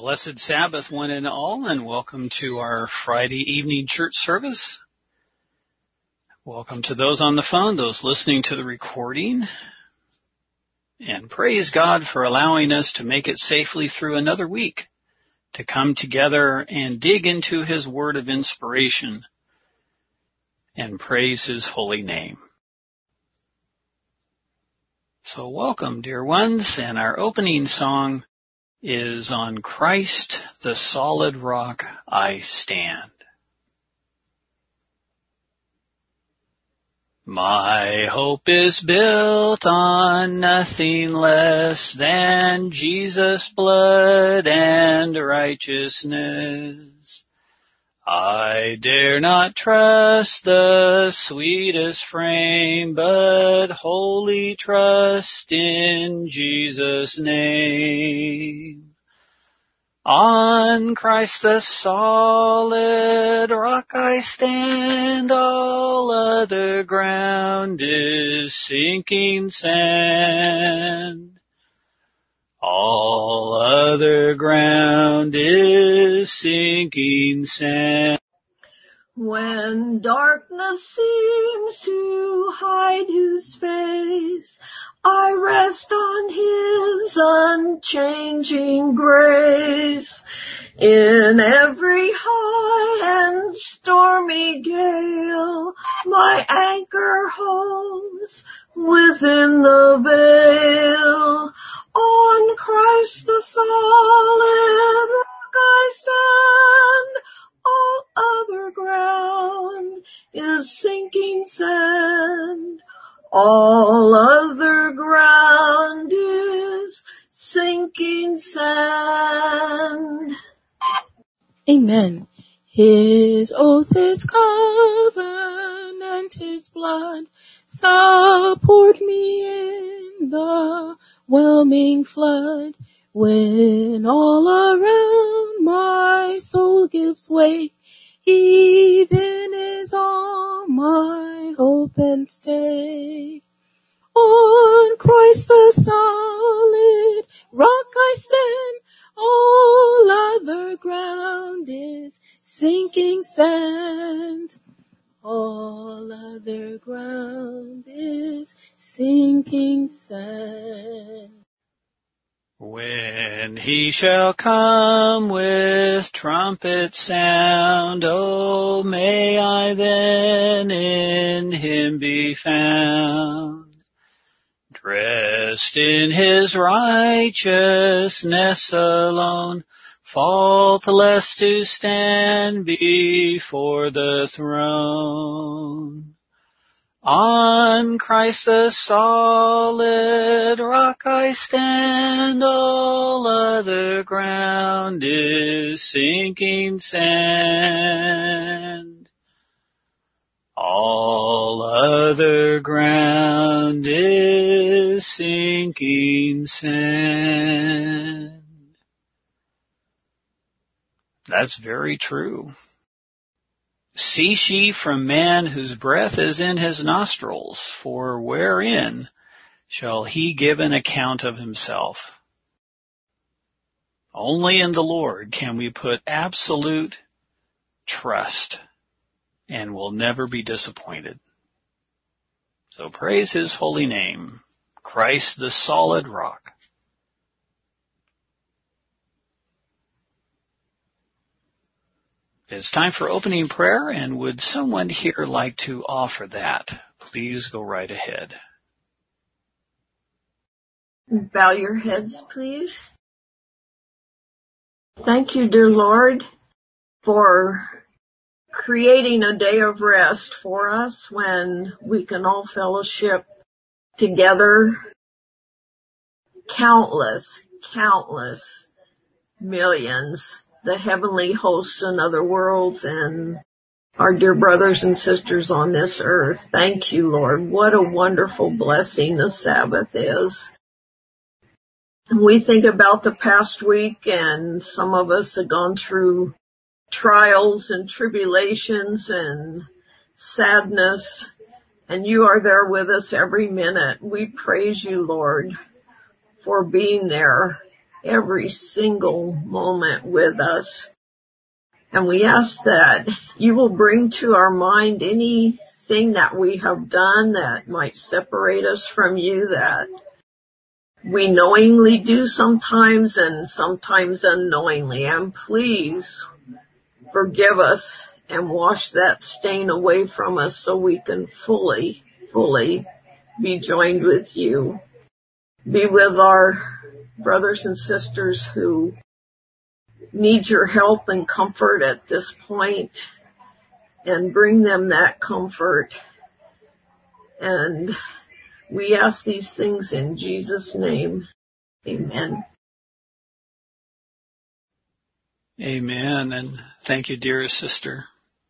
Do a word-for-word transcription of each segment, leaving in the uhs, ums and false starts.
Blessed Sabbath, one and all, and welcome to our Friday evening church service. Welcome to those on the phone, those listening to the recording, and praise God for allowing us to make it safely through another week, to come together and dig into His word of inspiration and praise His holy name. So welcome, dear ones, and our opening song is On Christ the Solid Rock I Stand. My hope is built on nothing less than Jesus' blood and righteousness. I dare not trust the sweetest frame, but wholly trust in Jesus' name. On Christ the solid rock I stand, all other ground is sinking sand. All other ground is sinking sand. When darkness seems to hide His face, I rest on His unchanging grace. In every high and stormy gale, my anchor holds within the veil. On Christ the solid rock I stand, all other ground is sinking sand. All other ground is sinking sand. Amen. His oath is covenant, His blood support me in the whelming flood. When all around my soul gives way, He then is all my hope and stay. On Christ the solid rock I stand, all other ground is sinking sand. All other ground is sinking sand. When He shall come with trumpet sound, oh, may I then in Him be found, dressed in His righteousness alone, faultless to stand before the throne. On Christ the solid rock I stand, all other ground is sinking sand. All other ground is sinking sand. That's very true. Cease ye from man whose breath is in his nostrils, for wherein shall he give an account of himself? Only in the Lord can we put absolute trust and will never be disappointed. So praise His holy name, Christ the solid rock. It's time for opening prayer, and would someone here like to offer that? Please go right ahead. Bow your heads, please. Thank you, dear Lord, for creating a day of rest for us when we can all fellowship together. Countless, countless millions, the heavenly hosts in other worlds, and our dear brothers and sisters on this earth. Thank you, Lord. What a wonderful blessing the Sabbath is. We think about the past week, and some of us have gone through trials and tribulations and sadness, and you are there with us every minute. We praise you, Lord, for being there every single moment with us. And we ask that you will bring to our mind anything that we have done that might separate us from you, that we knowingly do sometimes and sometimes unknowingly. And please forgive us and wash that stain away from us so we can fully, fully be joined with you. Be with our brothers and sisters who need your help and comfort at this point, and bring them that comfort. And we ask these things in Jesus' name. Amen. Amen. And thank you, dearest sister.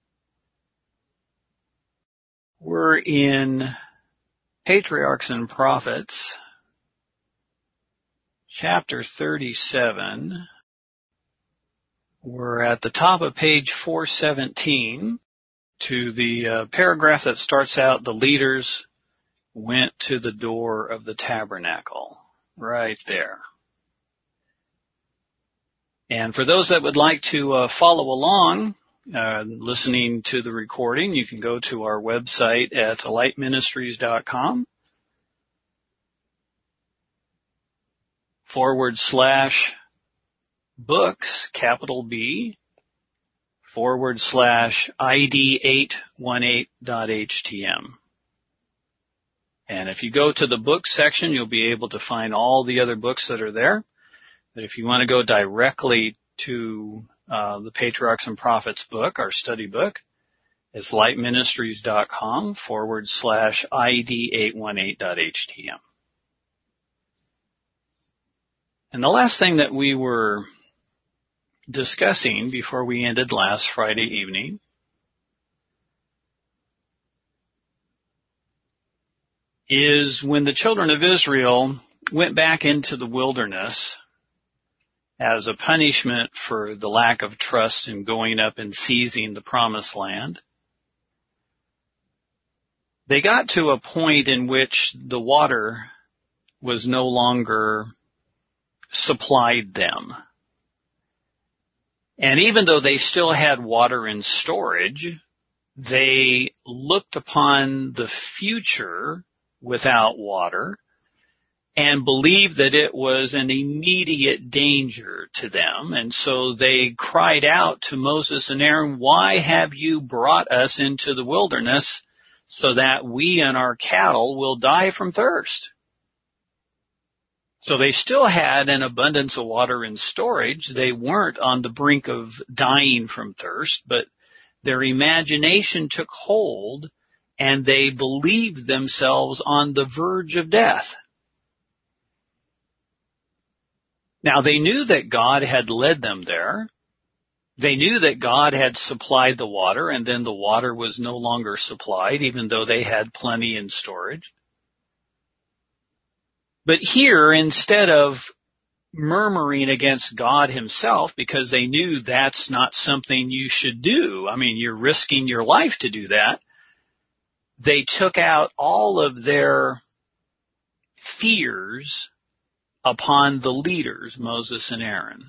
We're in Patriarchs and Prophets, chapter thirty-seven. We're at the top of page four seventeen to the uh, paragraph that starts out, the leaders went to the door of the tabernacle. Right there. And for those that would like to uh, follow along, uh, listening to the recording, you can go to our website at light ministries dot com forward slash books, capital B, forward slash I D eight one eight dot H T M. And if you go to the books section, you'll be able to find all the other books that are there. But if you want to go directly to uh, the Patriarchs and Prophets book, our study book, it's light ministries dot com forward slash I D eight one eight dot H T M. And the last thing that we were discussing before we ended last Friday evening is when the children of Israel went back into the wilderness as a punishment for the lack of trust in going up and seizing the promised land. They got to a point in which the water was no longer supplied them. And even though they still had water in storage, they looked upon the future without water and believed that it was an immediate danger to them. And so they cried out to Moses and Aaron, "Why have you brought us into the wilderness so that we and our cattle will die from thirst?" So they still had an abundance of water in storage. They weren't on the brink of dying from thirst, but their imagination took hold and they believed themselves on the verge of death. Now, they knew that God had led them there. They knew that God had supplied the water, and then the water was no longer supplied, even though they had plenty in storage. But here, instead of murmuring against God himself, because they knew that's not something you should do, I mean, you're risking your life to do that, they took out all of their fears upon the leaders, Moses and Aaron.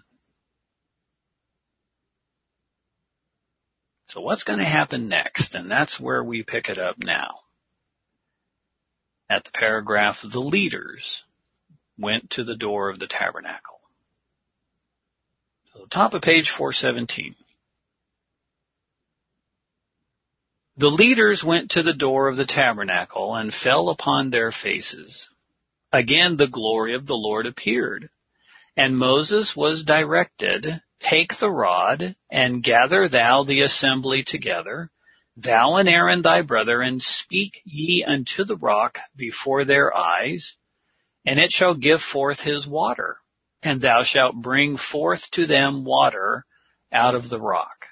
So what's going to happen next? And that's where we pick it up now. At the paragraph, the leaders went to the door of the tabernacle. So top of page four seventeen. The leaders went to the door of the tabernacle and fell upon their faces. Again the glory of the Lord appeared, and Moses was directed, "Take the rod, and gather thou the assembly together, thou and Aaron thy brother, and speak ye unto the rock before their eyes, and it shall give forth his water, and thou shalt bring forth to them water out of the rock."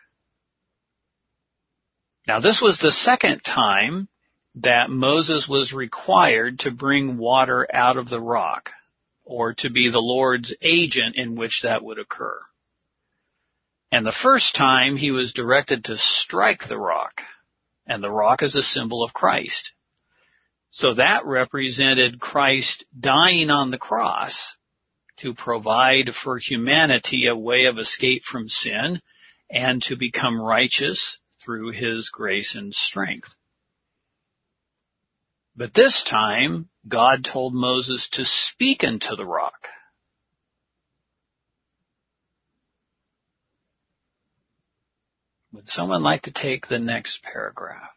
Now this was the second time that Moses was required to bring water out of the rock, or to be the Lord's agent in which that would occur. And the first time he was directed to strike the rock, and the rock is a symbol of Christ. So that represented Christ dying on the cross to provide for humanity a way of escape from sin and to become righteous through his grace and strength. But this time, God told Moses to speak unto the rock. Would someone like to take the next paragraph?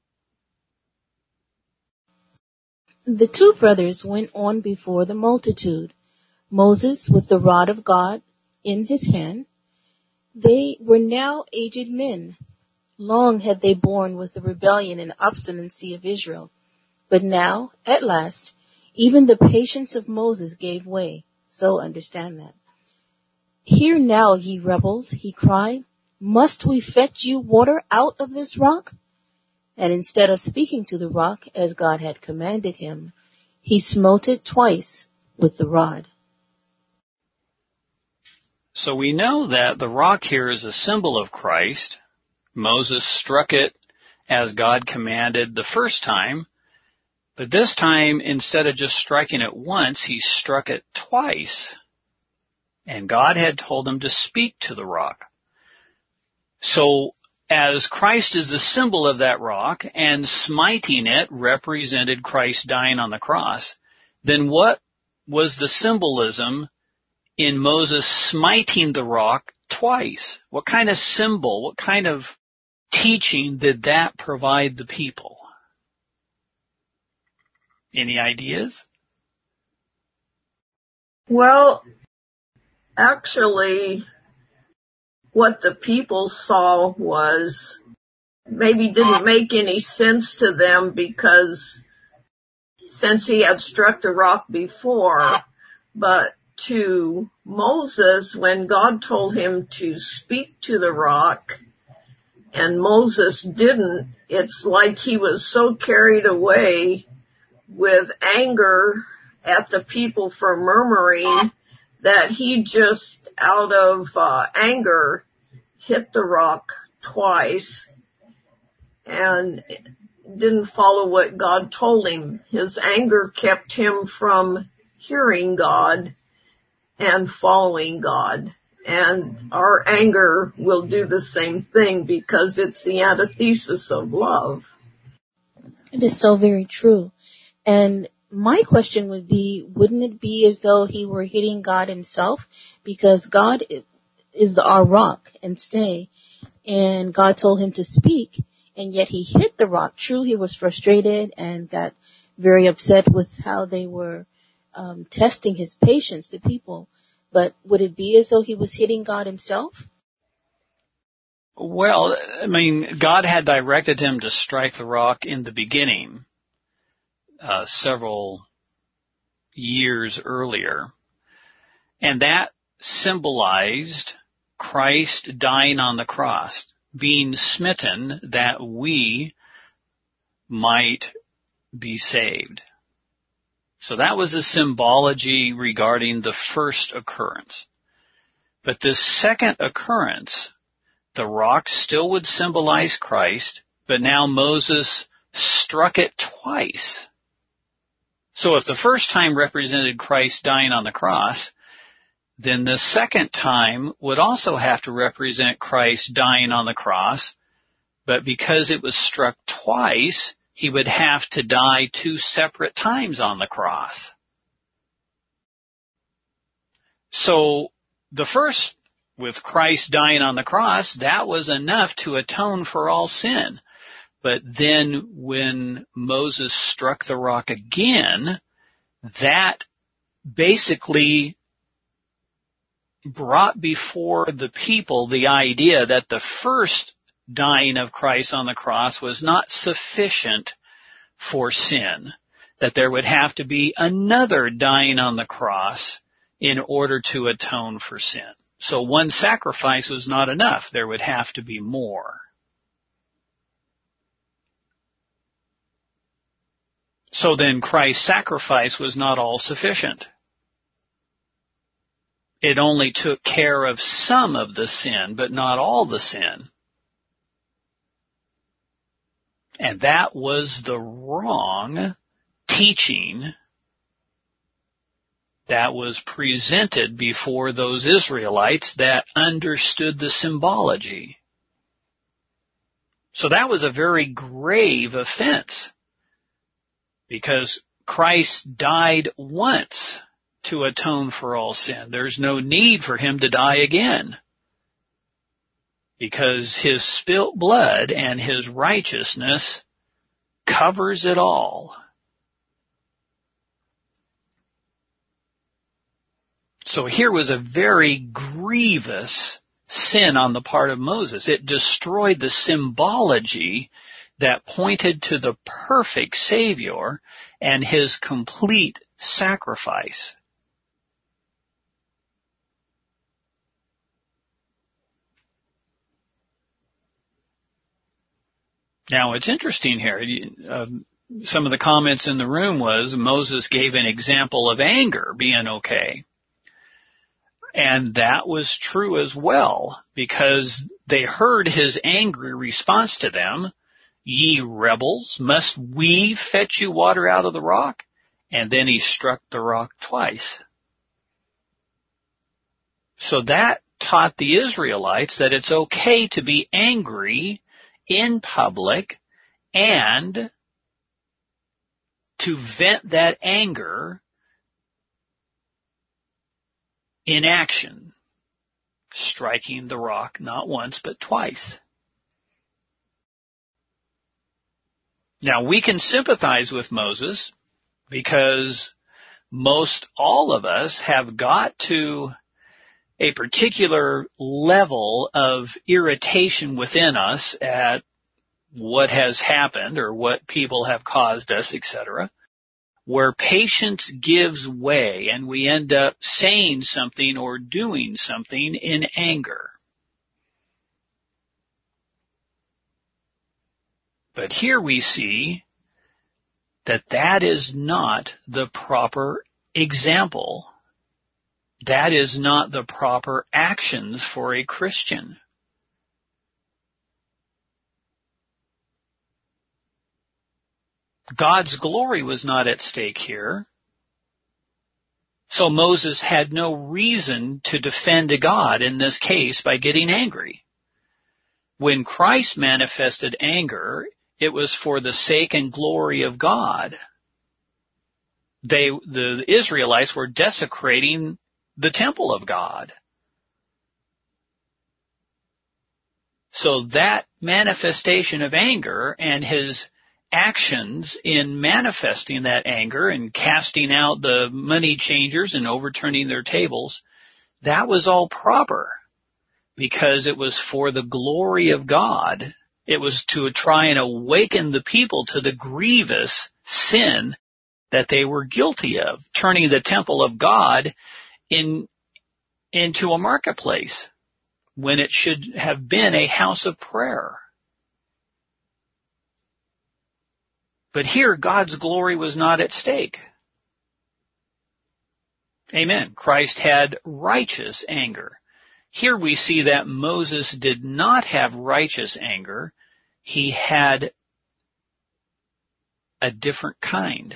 The two brothers went on before the multitude, Moses with the rod of God in his hand. They were now aged men. Long had they borne with the rebellion and obstinacy of Israel. But now, at last, even the patience of Moses gave way. So understand that. Hear now, ye rebels, he cried. Must we fetch you water out of this rock? And instead of speaking to the rock as God had commanded him, he smote it twice with the rod. So we know that the rock here is a symbol of Christ. Moses struck it as God commanded the first time, but this time, instead of just striking it once, he struck it twice. And God had told him to speak to the rock. So, as Christ is the symbol of that rock, and smiting it represented Christ dying on the cross, then what was the symbolism in Moses smiting the rock twice? What kind of symbol, what kind of teaching did that provide the people? Any ideas? Well, actually, what the people saw was maybe didn't make any sense to them, because since he had struck the rock before, but to Moses, when God told him to speak to the rock and Moses didn't, it's like he was so carried away with anger at the people for murmuring that he just, out of uh, anger, hit the rock twice and didn't follow what God told him. His anger kept him from hearing God and following God. And our anger will do the same thing, because it's the antithesis of love. It is so very true. And my question would be, wouldn't it be as though he were hitting God himself? Because God is our rock and stay. And God told him to speak, and yet he hit the rock. True, he was frustrated and got very upset with how they were um, testing his patience, the people. But would it be as though he was hitting God himself? Well, I mean, God had directed him to strike the rock in the beginning, uh, several years earlier. And that symbolized Christ dying on the cross, being smitten that we might be saved. So that was a symbology regarding the first occurrence. But this second occurrence, the rock still would symbolize Christ, but now Moses struck it twice. So if the first time represented Christ dying on the cross, then the second time would also have to represent Christ dying on the cross, but because it was struck twice, he would have to die two separate times on the cross. So the first, with Christ dying on the cross, that was enough to atone for all sin. But then when Moses struck the rock again, that basically brought before the people the idea that the first dying of Christ on the cross was not sufficient for sin, that there would have to be another dying on the cross in order to atone for sin. So one sacrifice was not enough. There would have to be more. So then Christ's sacrifice was not all sufficient. It only took care of some of the sin, but not all the sin. And that was the wrong teaching that was presented before those Israelites that understood the symbology. So that was a very grave offense, because Christ died once to atone for all sin. There's no need for him to die again, because his spilt blood and his righteousness covers it all. So here was a very grievous sin on the part of Moses. It destroyed the symbology that pointed to the perfect Savior and his complete sacrifice. Now, it's interesting here. Uh, some of the comments in the room was Moses gave an example of anger being okay. And that was true as well, because they heard his angry response to them, "Ye rebels, must we fetch you water out of the rock?" And then he struck the rock twice. So that taught the Israelites that it's okay to be angry in public and to vent that anger in action, striking the rock not once but twice. Now, we can sympathize with Moses because most all of us have got to a particular level of irritation within us at what has happened or what people have caused us, et cetera, where patience gives way and we end up saying something or doing something in anger. But here we see that that is not the proper example. That is not the proper actions for a Christian. God's glory was not at stake here. So Moses had no reason to defend God in this case by getting angry. When Christ manifested anger, it was for the sake and glory of God. They, the Israelites were desecrating the temple of God. So that manifestation of anger and his actions in manifesting that anger and casting out the money changers and overturning their tables, that was all proper because it was for the glory of God. It was to try and awaken the people to the grievous sin that they were guilty of, turning the temple of God in into a marketplace when it should have been a house of prayer. But here, God's glory was not at stake. Amen. Christ had righteous anger. Here we see that Moses did not have righteous anger. He had a different kind.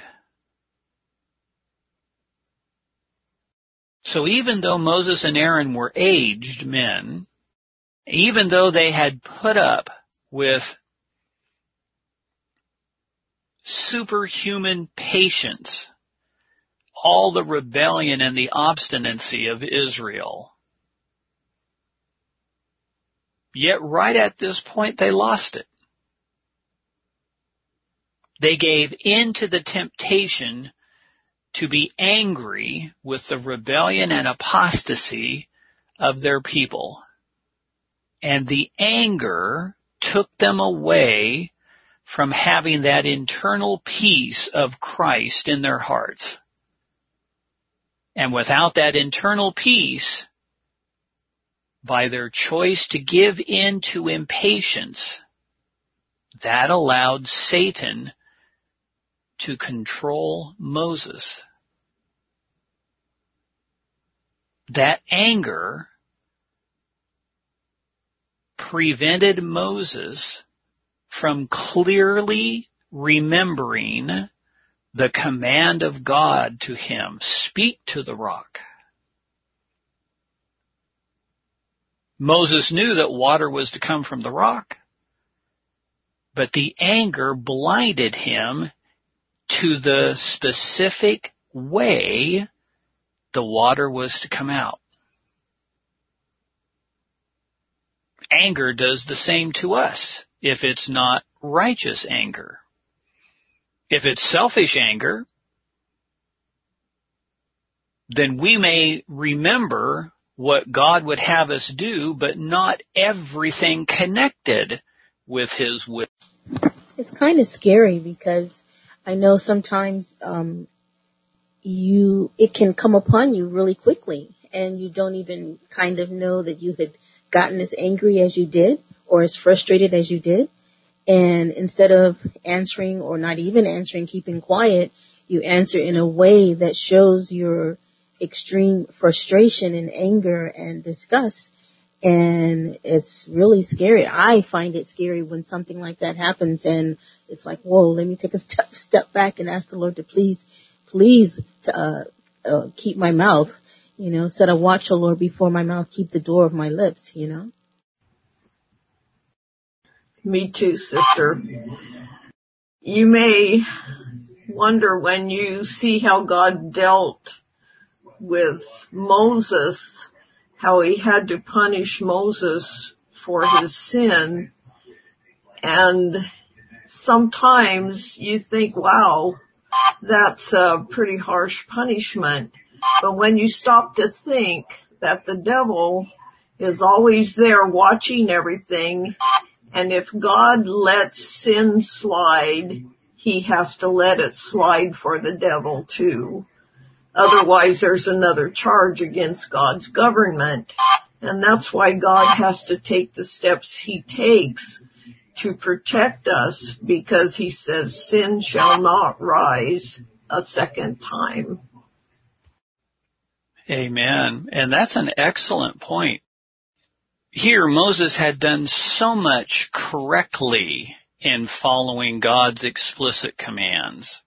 So even though Moses and Aaron were aged men, even though they had put up with superhuman patience, all the rebellion and the obstinacy of Israel, yet right at this point they lost it. They gave in to the temptation to be angry with the rebellion and apostasy of their people. And the anger took them away from having that internal peace of Christ in their hearts. And without that internal peace, by their choice to give in to impatience, that allowed Satan to control Moses. That anger prevented Moses from clearly remembering the command of God to him, speak to the rock. Moses knew that water was to come from the rock, but the anger blinded him to the specific way the water was to come out. Anger does the same to us if it's not righteous anger. If it's selfish anger, then we may remember what God would have us do, but not everything connected with his will. It's kind of scary because I know sometimes um, you it can come upon you really quickly, and you don't even kind of know that you had gotten as angry as you did or as frustrated as you did. And instead of answering or not even answering, keeping quiet, you answer in a way that shows your extreme frustration and anger and disgust. And it's really scary. I find it scary when something like that happens, and it's like, whoa, let me take a step step back and ask the Lord to please, please uh, uh, keep my mouth. You know, set a watch, O Lord, before my mouth, keep the door of my lips, you know. Me too, sister. You may wonder when you see how God dealt with Moses, how he had to punish Moses for his sin. And sometimes you think, wow, that's a pretty harsh punishment. But when you stop to think that the devil is always there watching everything, and if God lets sin slide, he has to let it slide for the devil too. Otherwise, there's another charge against God's government. And that's why God has to take the steps he takes to protect us, because he says sin shall not rise a second time. Amen. And that's an excellent point. Here, Moses had done so much correctly in following God's explicit commands.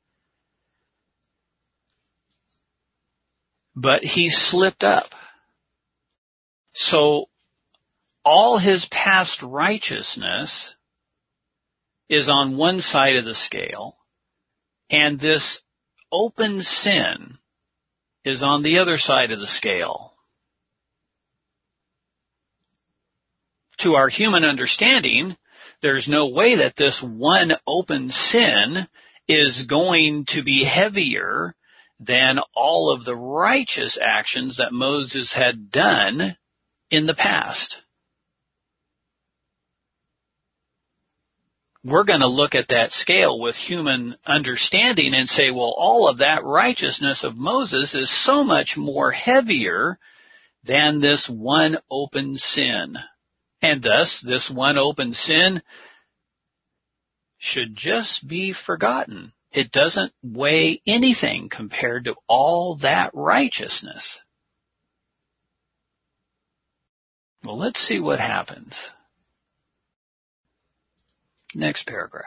But he slipped up. So all his past righteousness is on one side of the scale, and this open sin is on the other side of the scale. To our human understanding, there's no way that this one open sin is going to be heavier than all of the righteous actions that Moses had done in the past. We're going to look at that scale with human understanding and say, well, all of that righteousness of Moses is so much more heavier than this one open sin. And thus, this one open sin should just be forgotten. It doesn't weigh anything compared to all that righteousness. Well, let's see what happens. Next paragraph.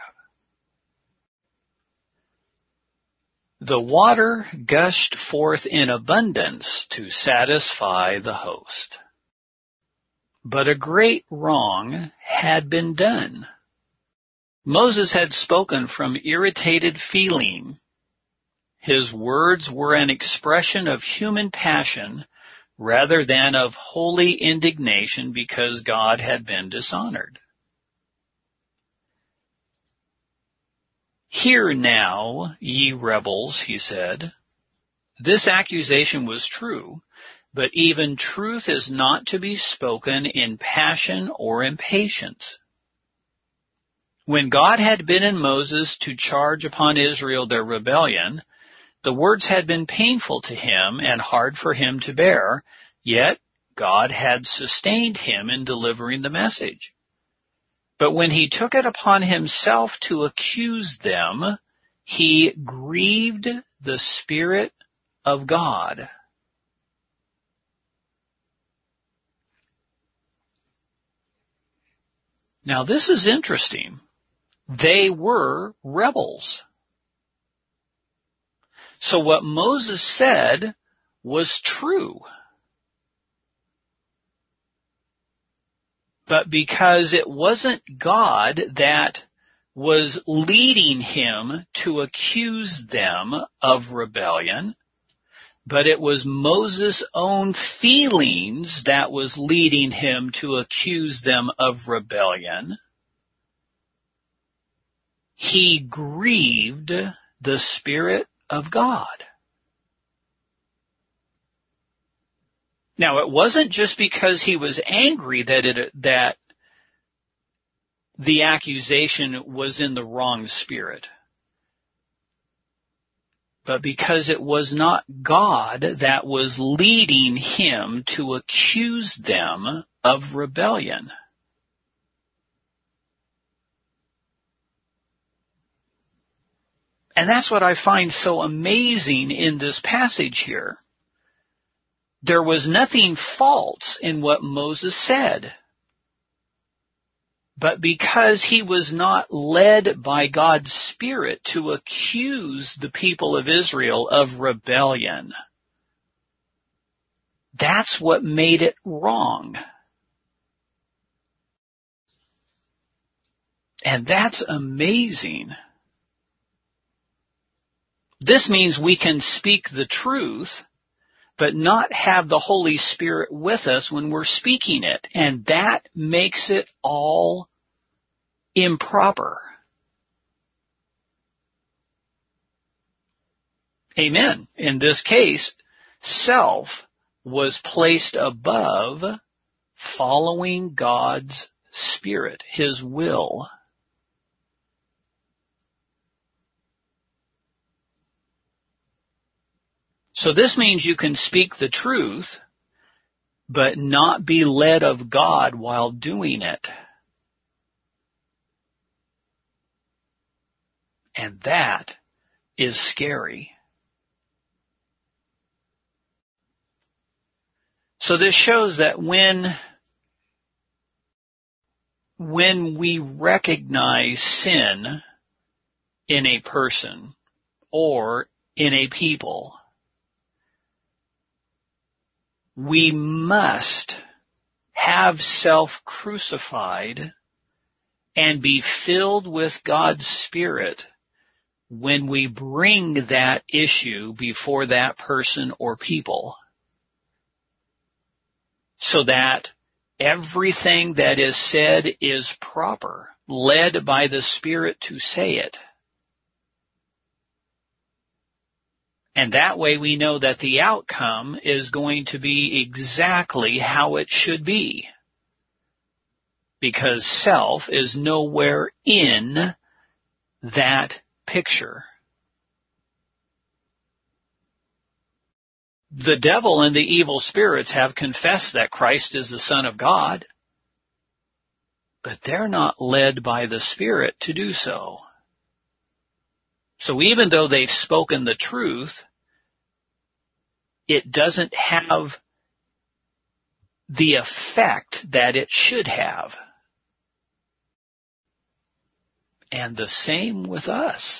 The water gushed forth in abundance to satisfy the host. But a great wrong had been done. Moses had spoken from irritated feeling. His words were an expression of human passion rather than of holy indignation because God had been dishonored. Hear now, ye rebels, he said. This accusation was true, but even truth is not to be spoken in passion or impatience. When God had bidden Moses to charge upon Israel their rebellion, the words had been painful to him and hard for him to bear, yet God had sustained him in delivering the message. But when he took it upon himself to accuse them, he grieved the Spirit of God. Now this is interesting. They were rebels. So what Moses said was true. But because it wasn't God that was leading him to accuse them of rebellion, but it was Moses' own feelings that was leading him to accuse them of rebellion, he grieved the Spirit of God. Now, it wasn't just because he was angry that it, that the accusation was in the wrong spirit, but because it was not God that was leading him to accuse them of rebellion. And that's what I find so amazing in this passage here. There was nothing false in what Moses said. But because he was not led by God's Spirit to accuse the people of Israel of rebellion, that's what made it wrong. And that's amazing. This means we can speak the truth, but not have the Holy Spirit with us when we're speaking it. And that makes it all improper. Amen. In this case, self was placed above following God's Spirit, His will. So this means you can speak the truth, but not be led of God while doing it. And that is scary. So this shows that when, when we recognize sin in a person or in a people, we must have self crucified and be filled with God's Spirit when we bring that issue before that person or people, so that everything that is said is proper, led by the Spirit to say it. And that way we know that the outcome is going to be exactly how it should be. Because self is nowhere in that picture. The devil and the evil spirits have confessed that Christ is the Son of God, but they're not led by the Spirit to do so. So even though they've spoken the truth, it doesn't have the effect that it should have. And the same with us.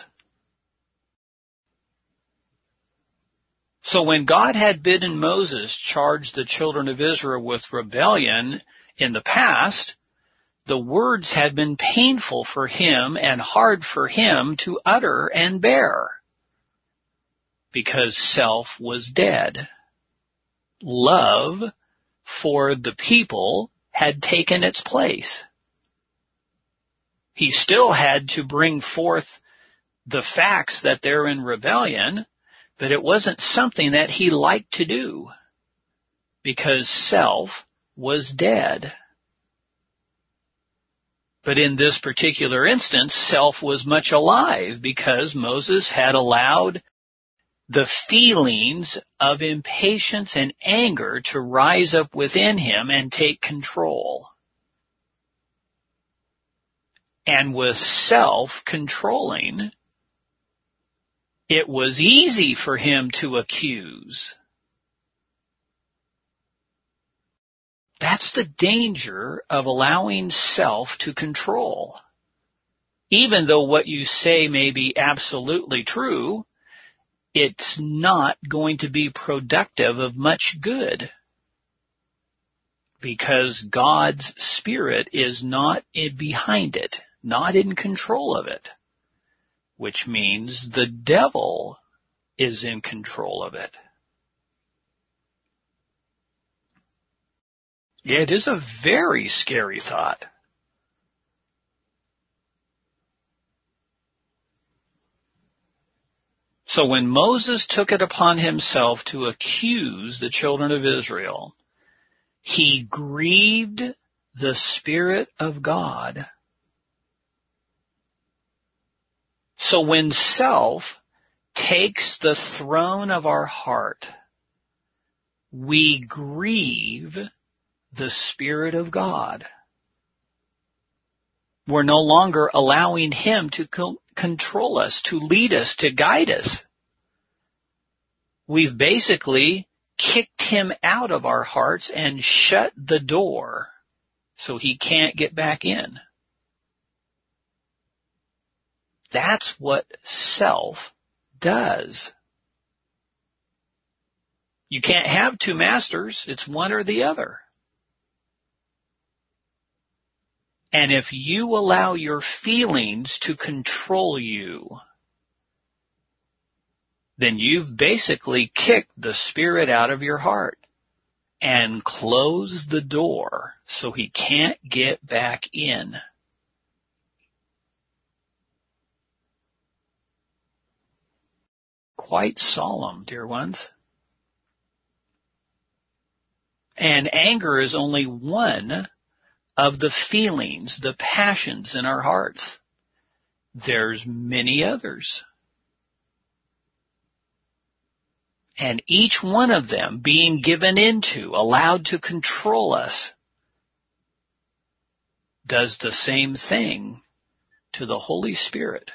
So when God had bidden Moses charge the children of Israel with rebellion in the past, the words had been painful for him and hard for him to utter and bear, because self was dead. Love for the people had taken its place. He still had to bring forth the facts that they're in rebellion, but it wasn't something that he liked to do, because self was dead. But in this particular instance, self was much alive, because Moses had allowed the feelings of impatience and anger to rise up within him and take control. And with self controlling, it was easy for him to accuse. That's the danger of allowing self to control. Even though what you say may be absolutely true, it's not going to be productive of much good, because God's Spirit is not in behind it, not in control of it, which means the devil is in control of it. Yeah, it is a very scary thought. So when Moses took it upon himself to accuse the children of Israel, he grieved the Spirit of God. So when self takes the throne of our heart, we grieve the Spirit of God. We're no longer allowing Him to co- control us, to lead us, to guide us. We've basically kicked Him out of our hearts and shut the door so He can't get back in. That's what self does. You can't have two masters. It's one or the other. And if you allow your feelings to control you, then you've basically kicked the Spirit out of your heart and closed the door so He can't get back in. Quite solemn, dear ones. And anger is only one of the feelings, the passions in our hearts. There's many others. And each one of them being given into, allowed to control us, does the same thing to the Holy Spirit.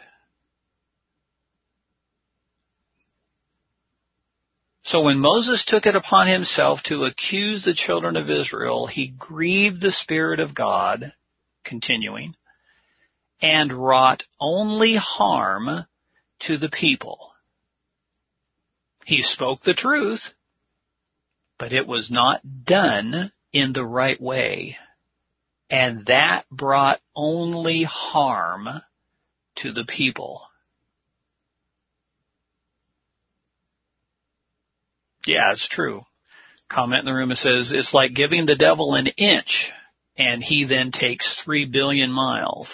So when Moses took it upon himself to accuse the children of Israel, he grieved the Spirit of God, continuing, and wrought only harm to the people. He spoke the truth, but it was not done in the right way, and that brought only harm to the people. Yeah, it's true. Comment in the room, it says, it's like giving the devil an inch and he then takes three billion miles.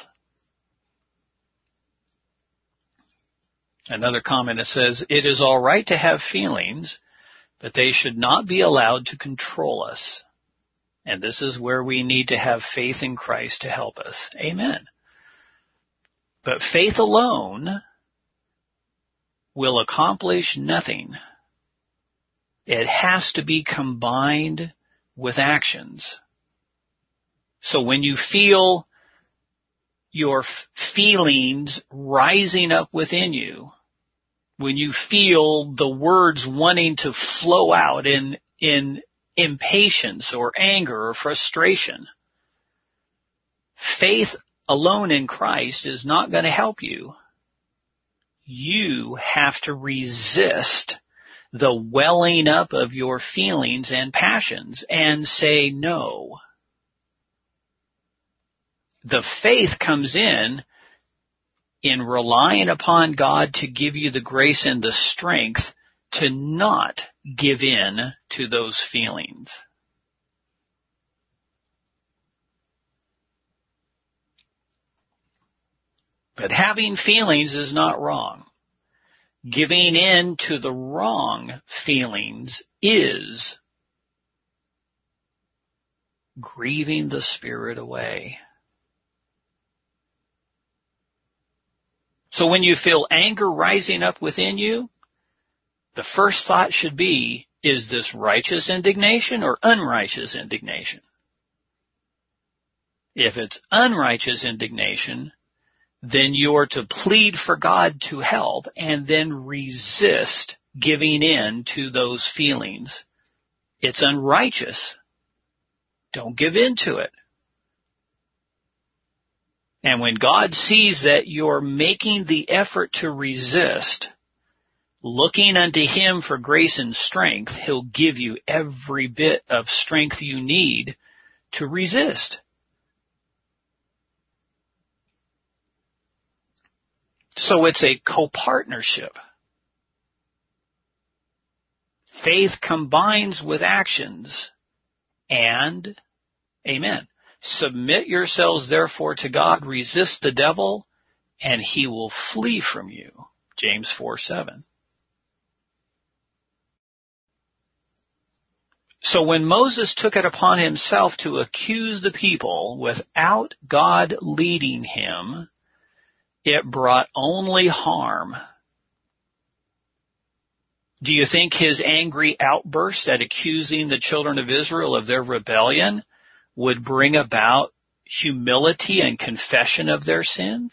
Another comment, it says, it is all right to have feelings, but they should not be allowed to control us. And this is where we need to have faith in Christ to help us. Amen. But faith alone will accomplish nothing. It has to be combined with actions. So when you feel your f- feelings rising up within you, when you feel the words wanting to flow out in, in impatience or anger or frustration, faith alone in Christ is not going to help you. You have to resist the welling up of your feelings and passions and say no. The faith comes in in relying upon God to give you the grace and the strength to not give in to those feelings. But having feelings is not wrong. Giving in to the wrong feelings is grieving the Spirit away. So when you feel anger rising up within you, the first thought should be, is this righteous indignation or unrighteous indignation? If it's unrighteous indignation, then you're to plead for God to help and then resist giving in to those feelings. It's unrighteous. Don't give in to it. And when God sees that you're making the effort to resist, looking unto him for grace and strength, he'll give you every bit of strength you need to resist. So it's a co-partnership. Faith combines with actions, and, amen, submit yourselves therefore to God, resist the devil, and he will flee from you. James four seven. So when Moses took it upon himself to accuse the people without God leading him, it brought only harm. Do you think his angry outburst at accusing the children of Israel of their rebellion would bring about humility and confession of their sins?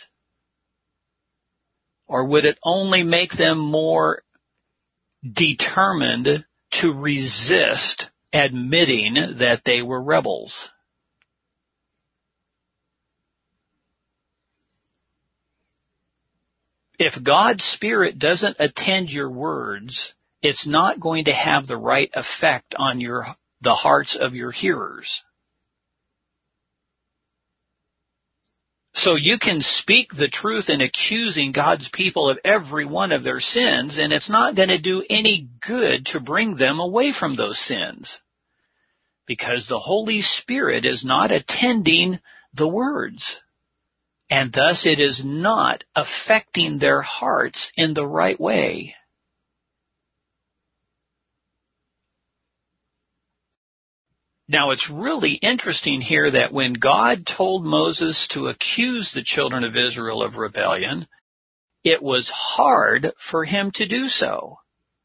Or would it only make them more determined to resist admitting that they were rebels? If God's Spirit doesn't attend your words, it's not going to have the right effect on your the hearts of your hearers. So you can speak the truth in accusing God's people of every one of their sins, and it's not going to do any good to bring them away from those sins, because the Holy Spirit is not attending the words. And thus it is not affecting their hearts in the right way. Now it's really interesting here that when God told Moses to accuse the children of Israel of rebellion, it was hard for him to do so.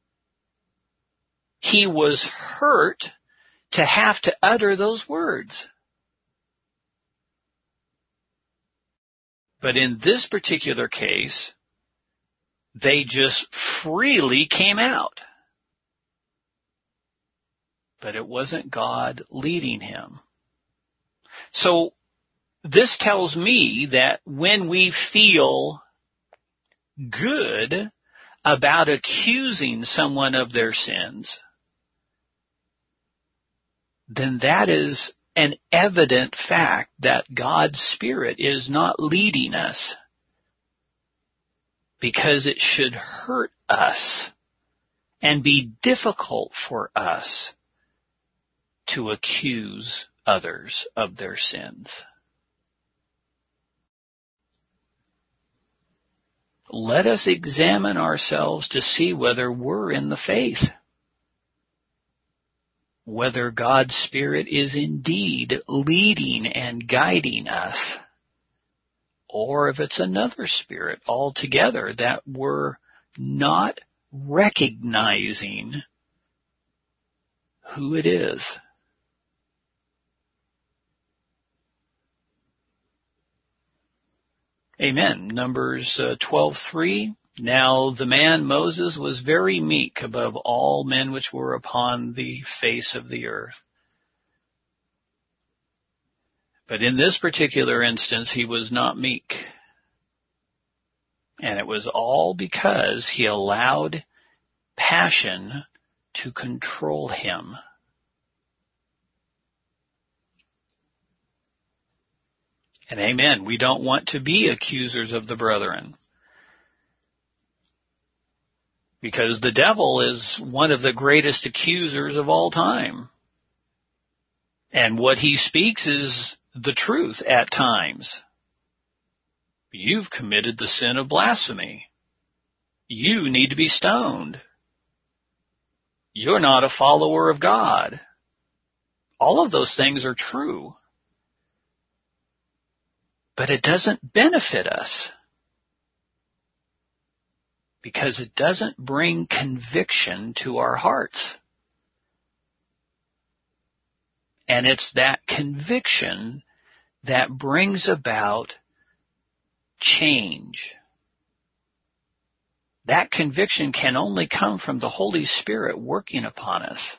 He was hurt to have to utter those words. But in this particular case, they just freely came out. But it wasn't God leading him. So this tells me that when we feel good about accusing someone of their sins, then that is an evident fact that God's Spirit is not leading us, because it should hurt us and be difficult for us to accuse others of their sins. Let us examine ourselves to see whether we're in the faith, whether God's Spirit is indeed leading and guiding us, or if it's another spirit altogether that we're not recognizing who it is. Amen. Numbers uh, twelve three. Now the man Moses was very meek above all men which were upon the face of the earth. But in this particular instance, he was not meek. And it was all because he allowed passion to control him. And amen, we don't want to be accusers of the brethren, because the devil is one of the greatest accusers of all time. And what he speaks is the truth at times. You've committed the sin of blasphemy. You need to be stoned. You're not a follower of God. All of those things are true. But it doesn't benefit us, because it doesn't bring conviction to our hearts. And it's that conviction that brings about change. That conviction can only come from the Holy Spirit working upon us.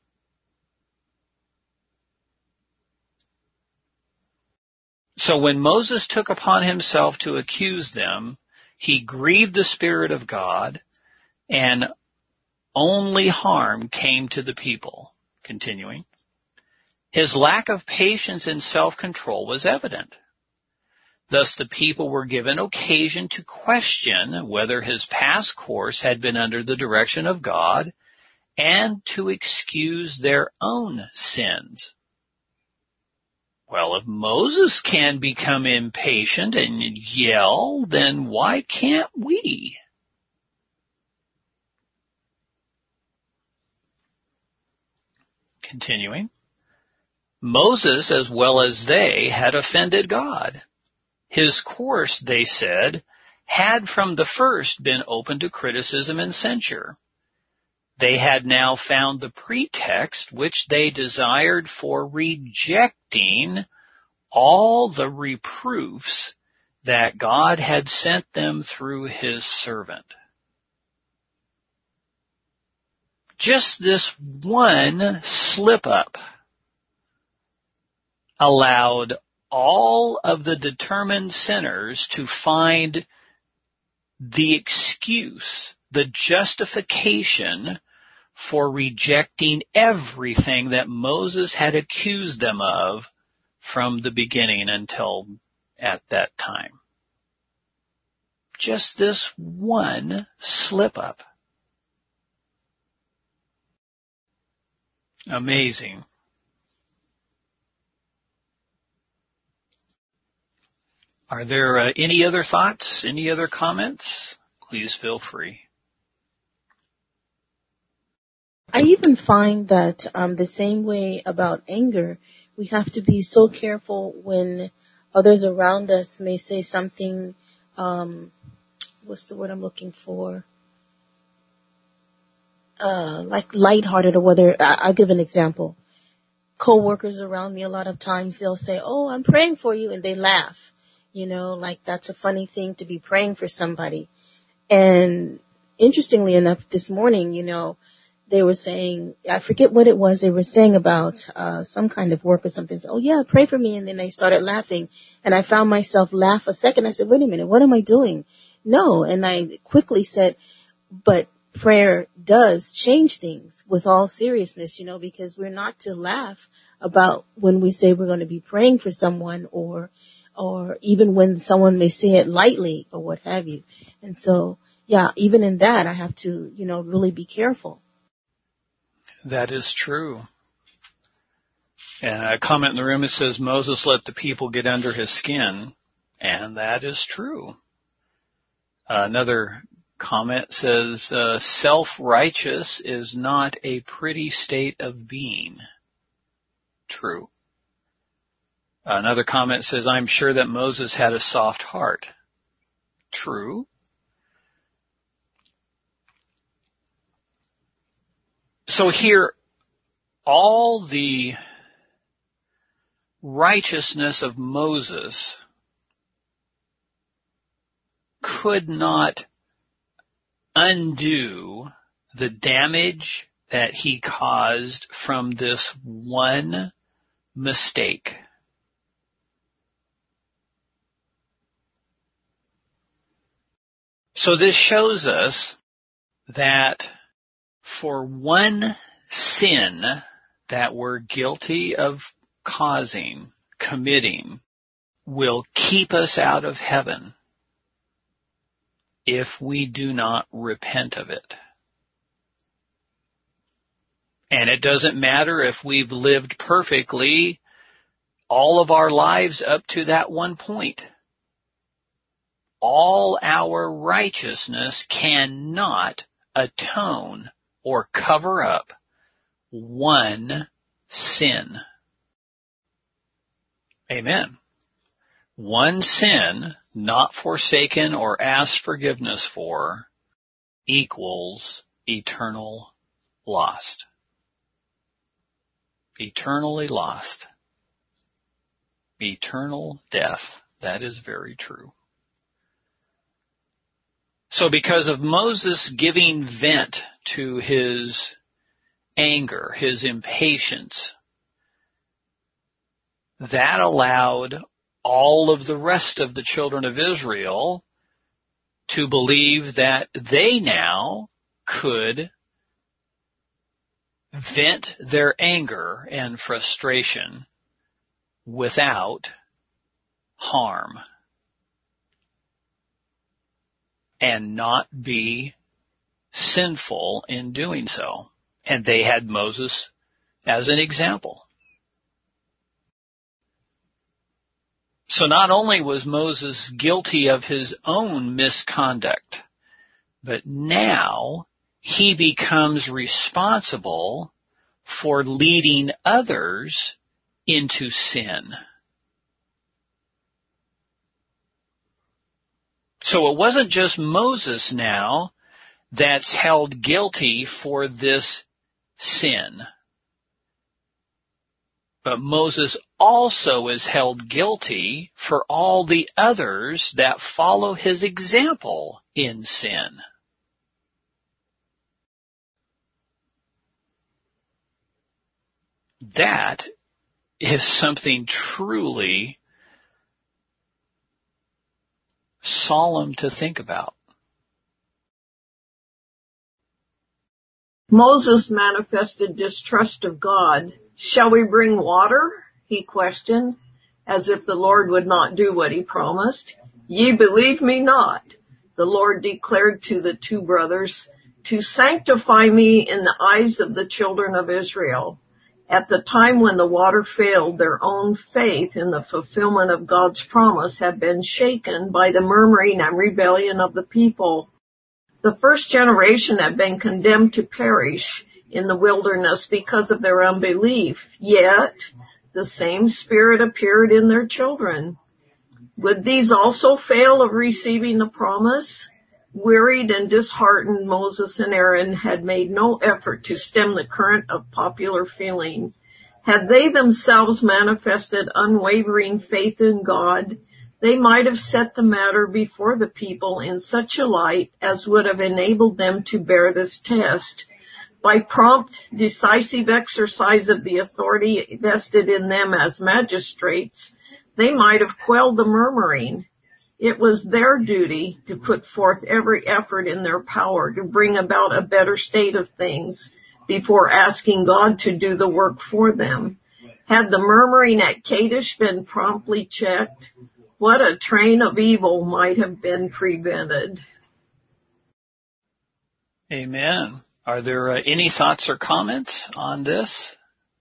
So when Moses took upon himself to accuse them, he grieved the Spirit of God, and only harm came to the people. Continuing, his lack of patience and self-control was evident. Thus the people were given occasion to question whether his past course had been under the direction of God and to excuse their own sins. Well, if Moses can become impatient and yell, then why can't we? Continuing, Moses, as well as they, had offended God. His course, they said, had from the first been open to criticism and censure. They had now found the pretext which they desired for rejecting all the reproofs that God had sent them through his servant. Just this one slip-up allowed all of the determined sinners to find the excuse, the justification for rejecting everything that Moses had accused them of from the beginning until at that time. Just this one slip-up. Amazing. Are there uh, any other thoughts, any other comments? Please feel free. I even find that um, the same way about anger, we have to be so careful when others around us may say something, um, what's the word I'm looking for? Uh, like lighthearted, or whether, I, I'll give an example. Co-workers around me, a lot of times they'll say, oh, I'm praying for you, and they laugh. You know, like that's a funny thing to be praying for somebody. And interestingly enough, this morning, you know, they were saying, I forget what it was they were saying about uh some kind of work or something. So, oh, yeah, pray for me. And then they started laughing. And I found myself laugh a second. I said, wait a minute, what am I doing? No. And I quickly said, but prayer does change things with all seriousness, you know, because we're not to laugh about when we say we're going to be praying for someone, or or even when someone may say it lightly or what have you. And so, yeah, even in that, I have to, you know, really be careful. That is true. And a comment in the room, it says, Moses let the people get under his skin. And that is true. Uh, another comment says, uh, self-righteous is not a pretty state of being. True. Another comment says, I'm sure that Moses had a soft heart. True. So here, all the righteousness of Moses could not undo the damage that he caused from this one mistake. So this shows us that for one sin that we're guilty of causing, committing, will keep us out of heaven if we do not repent of it. And it doesn't matter if we've lived perfectly all of our lives up to that one point. All our righteousness cannot atone or cover up one sin. Amen. One sin not forsaken or asked forgiveness for equals eternal lost. Eternally lost. Eternal death. That is very true. So because of Moses giving vent to his anger, his impatience, that allowed all of the rest of the children of Israel to believe that they now could vent their anger and frustration without harm and not be sinful in doing so. And they had Moses as an example. So not only was Moses guilty of his own misconduct, but now he becomes responsible for leading others into sin. So it wasn't just Moses now that's held guilty for this sin, but Moses also is held guilty for all the others that follow his example in sin. That is something truly solemn to think about. Moses manifested distrust of God. Shall we bring water? He questioned, as if the Lord would not do what he promised. Ye believe me not, the Lord declared to the two brothers, to sanctify me in the eyes of the children of Israel. At the time when the water failed, their own faith in the fulfillment of God's promise had been shaken by the murmuring and rebellion of the people. The first generation had been condemned to perish in the wilderness because of their unbelief, yet the same Spirit appeared in their children. Would these also fail of receiving the promise? Wearied and disheartened, Moses and Aaron had made no effort to stem the current of popular feeling. Had they themselves manifested unwavering faith in God, they might have set the matter before the people in such a light as would have enabled them to bear this test. By prompt, decisive exercise of the authority vested in them as magistrates, they might have quelled the murmuring. It was their duty to put forth every effort in their power to bring about a better state of things before asking God to do the work for them. Had the murmuring at Kadesh been promptly checked, what a train of evil might have been prevented. Amen. Are there uh, any thoughts or comments on this?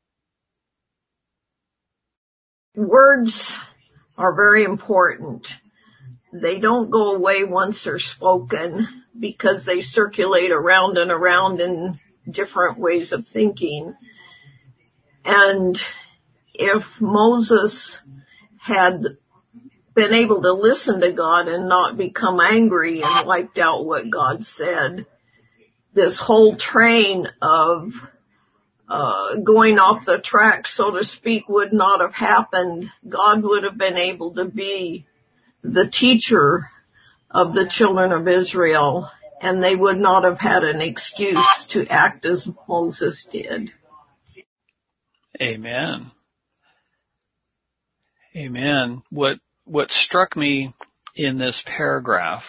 Words are very important. They don't go away once they're spoken because they circulate around and around in different ways of thinking. And if Moses had been able to listen to God and not become angry and wiped out what God said, this whole train of uh, going off the track, so to speak, would not have happened. God would have been able to be the teacher of the children of Israel, and they would not have had an excuse to act as Moses did. Amen. Amen. What what struck me in this paragraph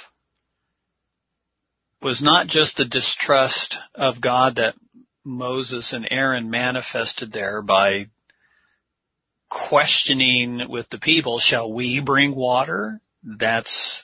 was not just the distrust of God that Moses and Aaron manifested there by questioning with the people, shall we bring water? That's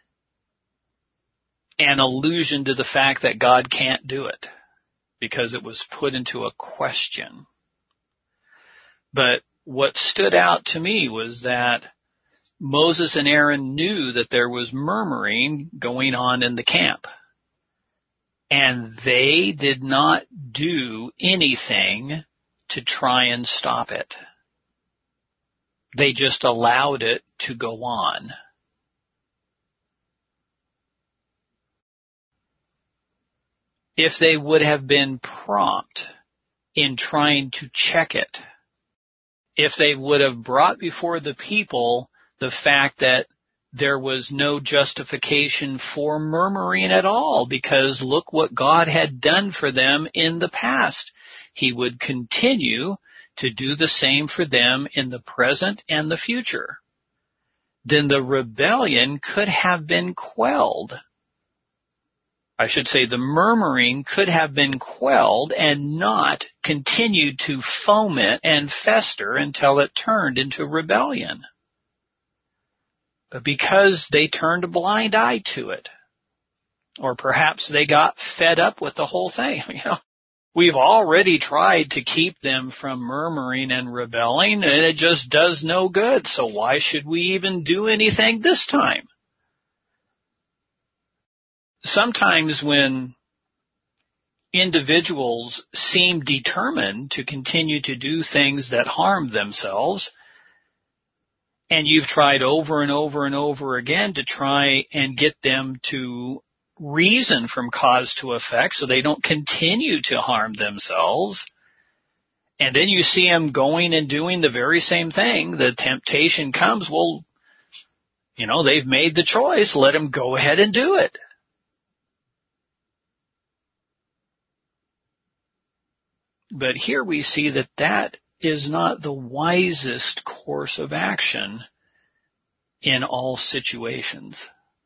an allusion to the fact that God can't do it because it was put into a question. But what stood out to me was that Moses and Aaron knew that there was murmuring going on in the camp. And they did not do anything to try and stop it. They just allowed it to go on. If they would have been prompt in trying to check it, if they would have brought before the people the fact that there was no justification for murmuring at all, because look what God had done for them in the past. He would continue to do the same for them in the present and the future. Then the rebellion could have been quelled. I should say the murmuring could have been quelled and not continued to foment and fester until it turned into rebellion. But because they turned a blind eye to it, or perhaps they got fed up with the whole thing, you know, we've already tried to keep them from murmuring and rebelling, and it just does no good. So why should we even do anything this time? Sometimes when individuals seem determined to continue to do things that harm themselves, and you've tried over and over and over again to try and get them to reason from cause to effect so they don't continue to harm themselves, and then you see them going and doing the very same thing, the temptation comes, well, you know, they've made the choice, let them go ahead and do it. But here we see that that is not the wisest course of action in all situations.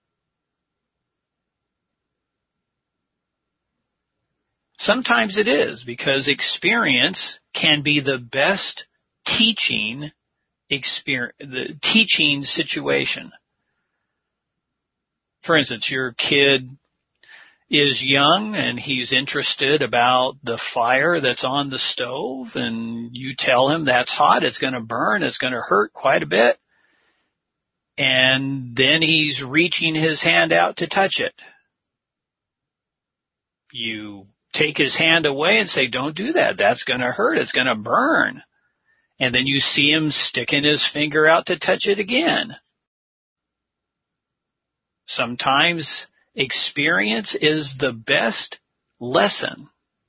Sometimes it is, because experience can be the best teaching experience, the teaching situation. For instance, your kid is young and he's interested about the fire that's on the stove, and you tell him that's hot, it's going to burn, it's going to hurt quite a bit, and then he's reaching his hand out to touch it. You take his hand away and say, don't do that, that's going to hurt, it's going to burn. And then you see him sticking his finger out to touch it again. Sometimes experience is the best lesson.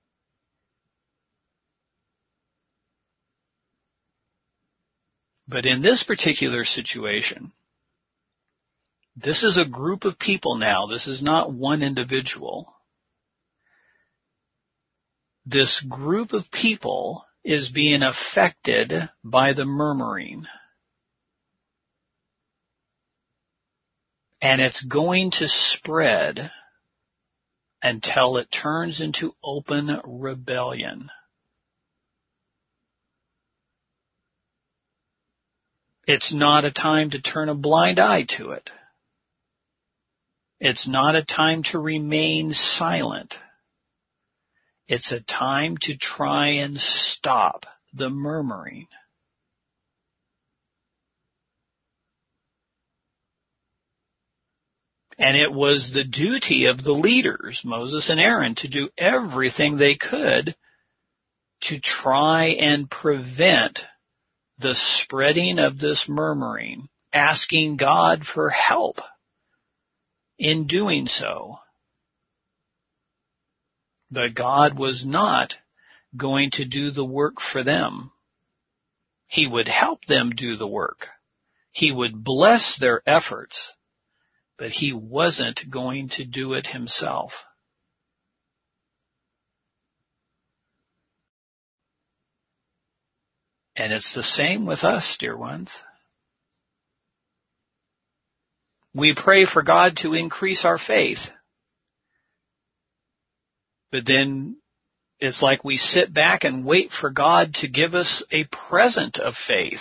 But in this particular situation, this is a group of people now. This is not one individual. This group of people is being affected by the murmuring. And it's going to spread until it turns into open rebellion. It's not a time to turn a blind eye to it. It's not a time to remain silent. It's a time to try and stop the murmuring. And it was the duty of the leaders, Moses and Aaron, to do everything they could to try and prevent the spreading of this murmuring, asking God for help in doing so. But God was not going to do the work for them. He would help them do the work. He would bless their efforts. But he wasn't going to do it himself. And it's the same with us, dear ones. We pray for God to increase our faith. But then it's like we sit back and wait for God to give us a present of faith.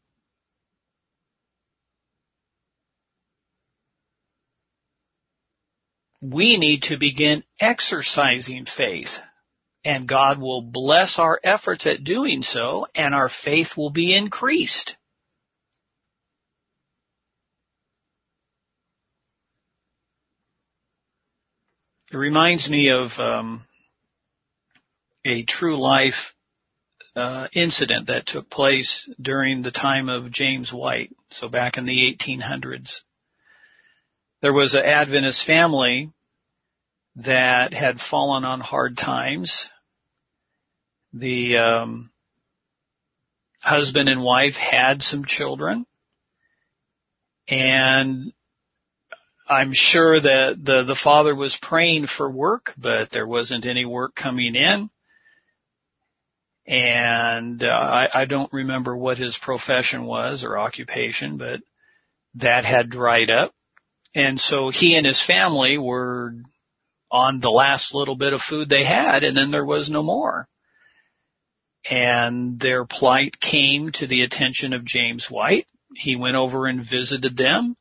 We need to begin exercising faith, and God will bless our efforts at doing so, and our faith will be increased. It reminds me of um, a true life uh, incident that took place during the time of James White, so back in the eighteen hundreds. There was an Adventist family that had fallen on hard times. The um, husband and wife had some children, and I'm sure that the, the father was praying for work, but there wasn't any work coming in. And uh, I, I don't remember what his profession was or occupation, but that had dried up. And so he and his family were on the last little bit of food they had, and then there was no more. And their plight came to the attention of James White. He went over and visited them.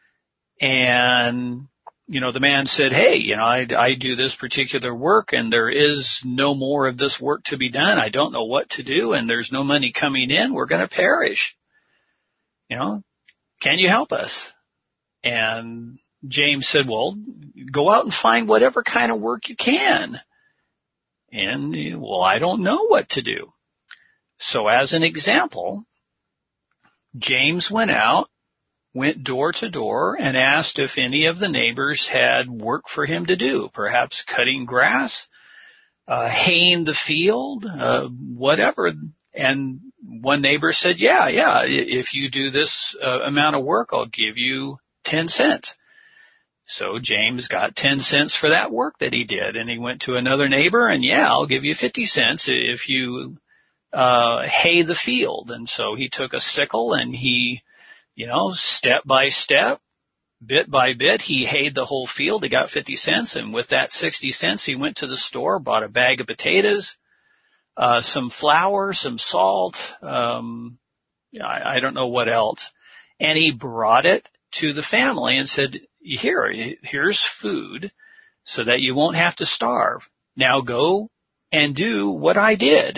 And, you know, the man said, hey, you know, I, I do this particular work, and there is no more of this work to be done. I don't know what to do, and there's no money coming in. We're going to perish. You know, can you help us? And James said, well, go out and find whatever kind of work you can. And, well, I don't know what to do. So as an example, James went out, went door to door, and asked if any of the neighbors had work for him to do, perhaps cutting grass, uh, haying the field, uh, whatever. And one neighbor said, yeah, yeah, if you do this uh, amount of work, I'll give you ten cents. So James got ten cents for that work that he did. And he went to another neighbor, and yeah, I'll give you fifty cents if you uh hay the field. And so he took a sickle, and he, you know, step by step, bit by bit, he hayed the whole field. He got fifty cents. And with that sixty cents, he went to the store, bought a bag of potatoes, uh some flour, some salt, um I, I don't know what else. And he brought it to the family and said, here, here's food so that you won't have to starve. Now go and do what I did.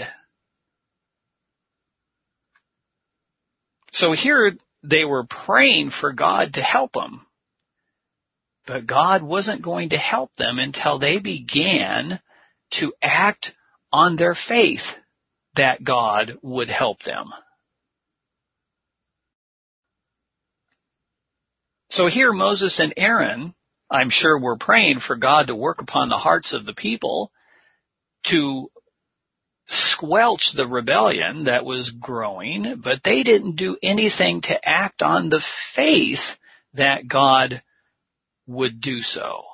So here they were praying for God to help them. But God wasn't going to help them until they began to act on their faith that God would help them. So here Moses and Aaron, I'm sure, were praying for God to work upon the hearts of the people to squelch the rebellion that was growing, but they didn't do anything to act on the faith that God would do so.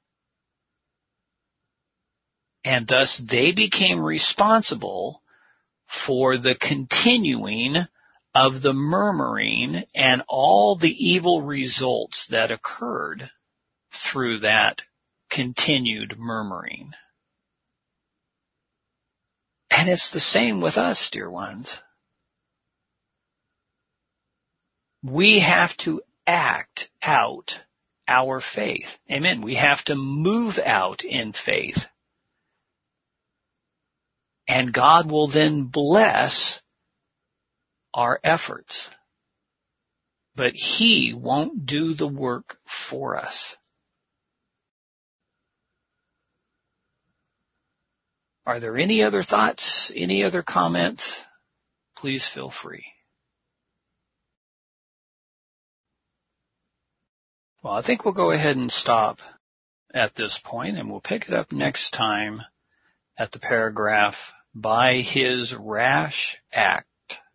And thus they became responsible for the continuing of the murmuring and all the evil results that occurred through that continued murmuring. And it's the same with us, dear ones. We have to act out our faith. Amen. We have to move out in faith. And God will then bless our efforts. But He won't do the work for us. Are there any other thoughts, any other comments? Please feel free. Well, I think we'll go ahead and stop at this point, and we'll pick it up next time at the paragraph, by his rash act.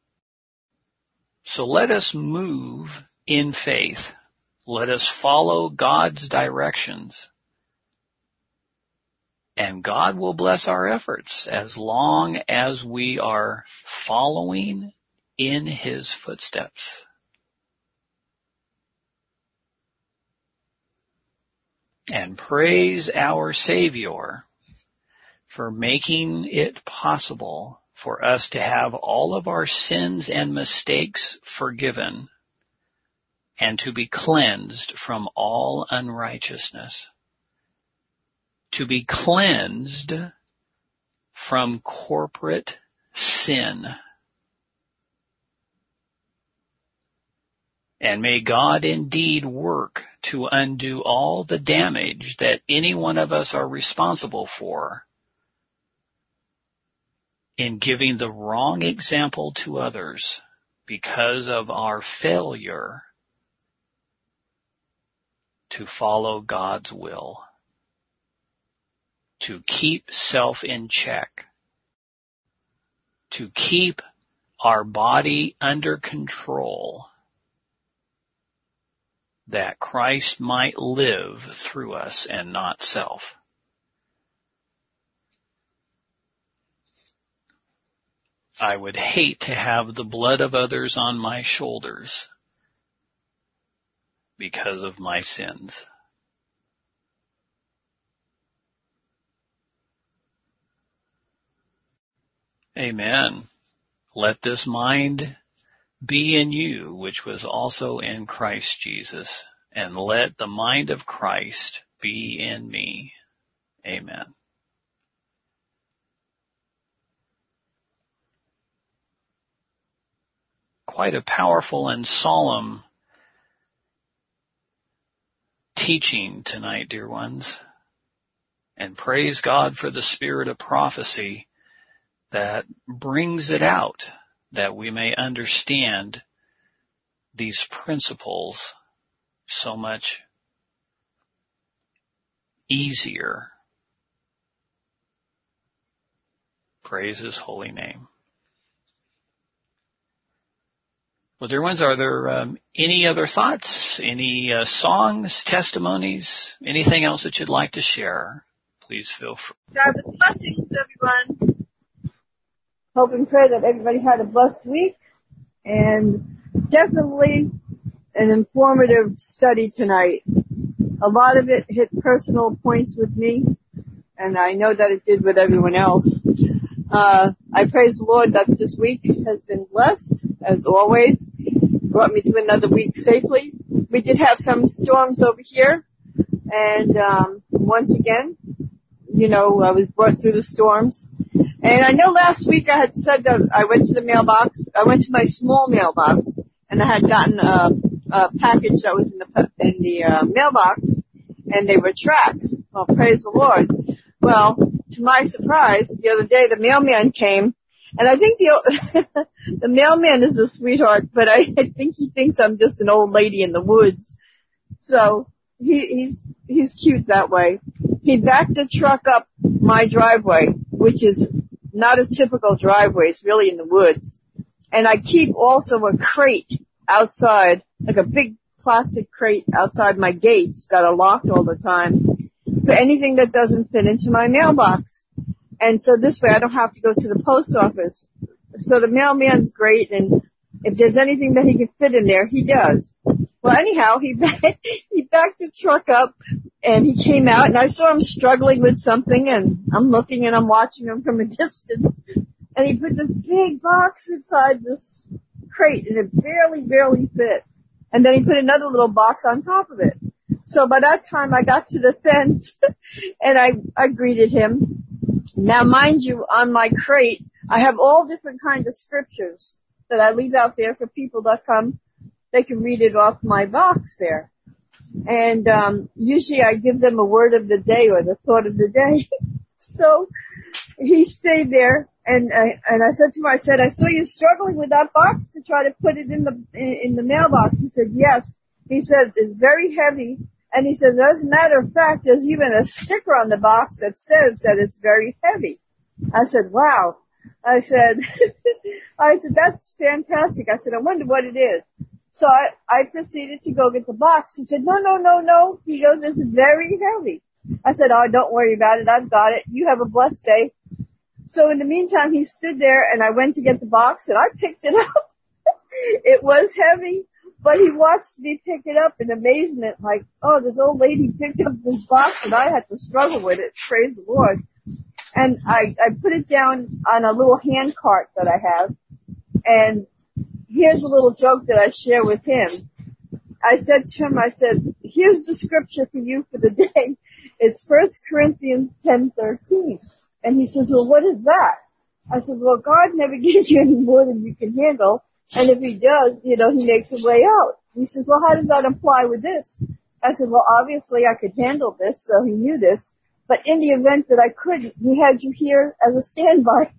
So let us move in faith. Let us follow God's directions. And God will bless our efforts as long as we are following in His footsteps. And praise our Savior for making it possible for us to have all of our sins and mistakes forgiven and to be cleansed from all unrighteousness. To be cleansed from corporate sin. And may God indeed work to undo all the damage that any one of us are responsible for in giving the wrong example to others because of our failure to follow God's will, to keep self in check, to keep our body under control, that Christ might live through us and not self. I would hate to have the blood of others on my shoulders because of my sins. Amen. Let this mind be in you, which was also in Christ Jesus, and let the mind of Christ be in me. Amen. Quite a powerful and solemn teaching tonight, dear ones. And praise God for the spirit of prophecy that brings it out, that we may understand these principles so much easier. Praise His holy name. Well, dear ones, are there um, any other thoughts, any uh, songs, testimonies, anything else that you'd like to share? Please feel free. God's blessings, everyone. Hope and pray that everybody had a blessed week, and definitely an informative study tonight. A lot of it hit personal points with me, and I know that it did with everyone else. Uh, I praise the Lord that this week has been blessed, as always. Brought me through another week safely. We did have some storms over here, and um, once again, you know, I was brought through the storms. And I know last week I had said that I went to the mailbox. I went to my small mailbox, and I had gotten a, a package that was in the in the uh, mailbox, and they were tracts. Well, praise the Lord. Well, to my surprise, the other day the mailman came, and I think the the mailman is a sweetheart, but I, I think he thinks I'm just an old lady in the woods. So he, he's he's cute that way. He backed the truck up my driveway, which is not a typical driveway. It's really in the woods. And I keep also a crate outside, like a big plastic crate outside my gates that are locked all the time for anything that doesn't fit into my mailbox. And so this way I don't have to go to the post office. So the mailman's great, and if there's anything that he can fit in there, he does. Well, anyhow, he back, he backed the truck up, and he came out, and I saw him struggling with something, and I'm looking and I'm watching him from a distance, and he put this big box inside this crate, and it barely, barely fit. And then he put another little box on top of it. So by that time I got to the fence, and I, I greeted him. Now, mind you, on my crate, I have all different kinds of scriptures that I leave out there for people that come. They can read it off my box there. And um usually I give them a word of the day or the thought of the day. So he stayed there, and I, and I said to him, I said, I saw you struggling with that box to try to put it in the in the mailbox. He said, yes. He said, it's very heavy. And he said, as a matter of fact, there's even a sticker on the box that says that it's very heavy. I said, wow. I said, I said, that's fantastic. I said, I wonder what it is. So I, I proceeded to go get the box. He said, no, no, no, no. He goes, it's very heavy. I said, oh, don't worry about it. I've got it. You have a blessed day. So in the meantime, he stood there, and I went to get the box, and I picked it up. It was heavy, but he watched me pick it up in amazement, like, oh, this old lady picked up this box, and I had to struggle with it. Praise the Lord. And I, I put it down on a little hand cart that I have, and here's a little joke that I share with him. I said to him, I said, here's the scripture for you for the day. It's First Corinthians ten thirteen. And he says, well, what is that? I said, well, God never gives you any more than you can handle. And if he does, you know, he makes a way out. He says, well, how does that apply with this? I said, well, obviously I could handle this, so he knew this. But in the event that I couldn't, he had you here as a standby.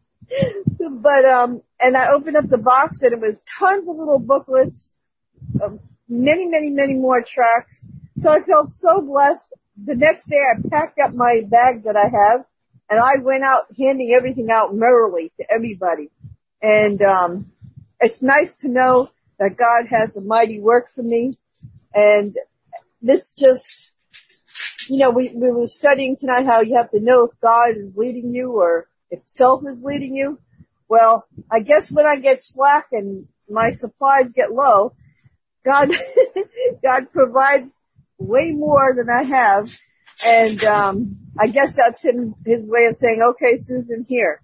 But, um, and I opened up the box, and it was tons of little booklets, um, many, many, many more tracts. So I felt so blessed. The next day I packed up my bag that I have, and I went out handing everything out merrily to everybody. And, um, it's nice to know that God has a mighty work for me. And this just, you know, we, we were studying tonight how you have to know if God is leading you or if self is leading you. Well, I guess when I get slack and my supplies get low, God, God provides way more than I have. And, um, I guess that's him, his way of saying, okay, Susan, here,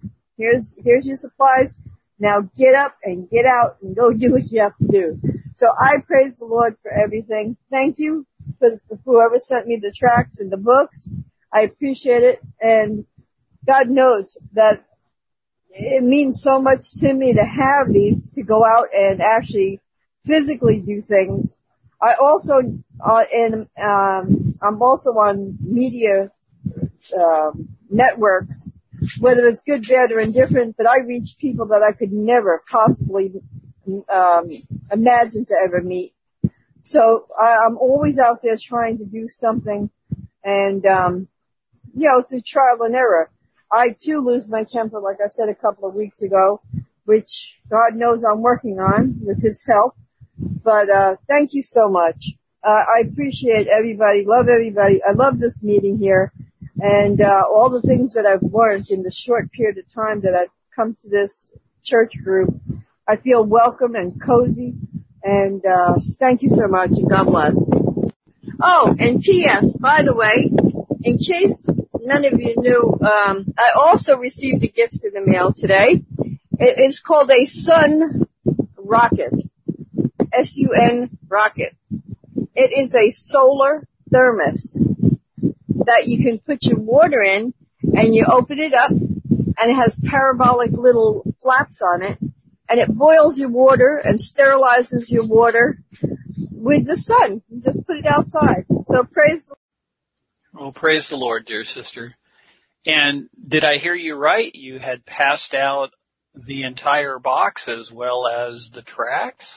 Here's, here's your supplies. Now get up and get out and go do what you have to do. So I praise the Lord for everything. Thank you for whoever sent me the tracts and the books. I appreciate it. And God knows that it means so much to me to have these, to go out and actually physically do things. I also, uh, in, um, I'm also on media, um, networks, whether it's good, bad, or indifferent, but I reach people that I could never possibly, um, imagine to ever meet. So I, I'm always out there trying to do something, and, um, you know, through trial and error. I too lose my temper, like I said a couple of weeks ago, which God knows I'm working on with His help. But, uh, thank you so much. Uh, I appreciate everybody, love everybody. I love this meeting here, and, uh, all the things that I've learned in the short period of time that I've come to this church group. I feel welcome and cozy, and, uh, thank you so much, and God bless. Oh, and P S, by the way, in case none of you knew, um, I also received a gift in the mail today. It is called a Sun Rocket. S U N Rocket. It is a solar thermos that you can put your water in, and you open it up, and it has parabolic little flaps on it, and it boils your water and sterilizes your water with the sun. You just put it outside. So praise the Well, praise the Lord, dear sister. And did I hear you right? You had passed out the entire box as well as the tracts?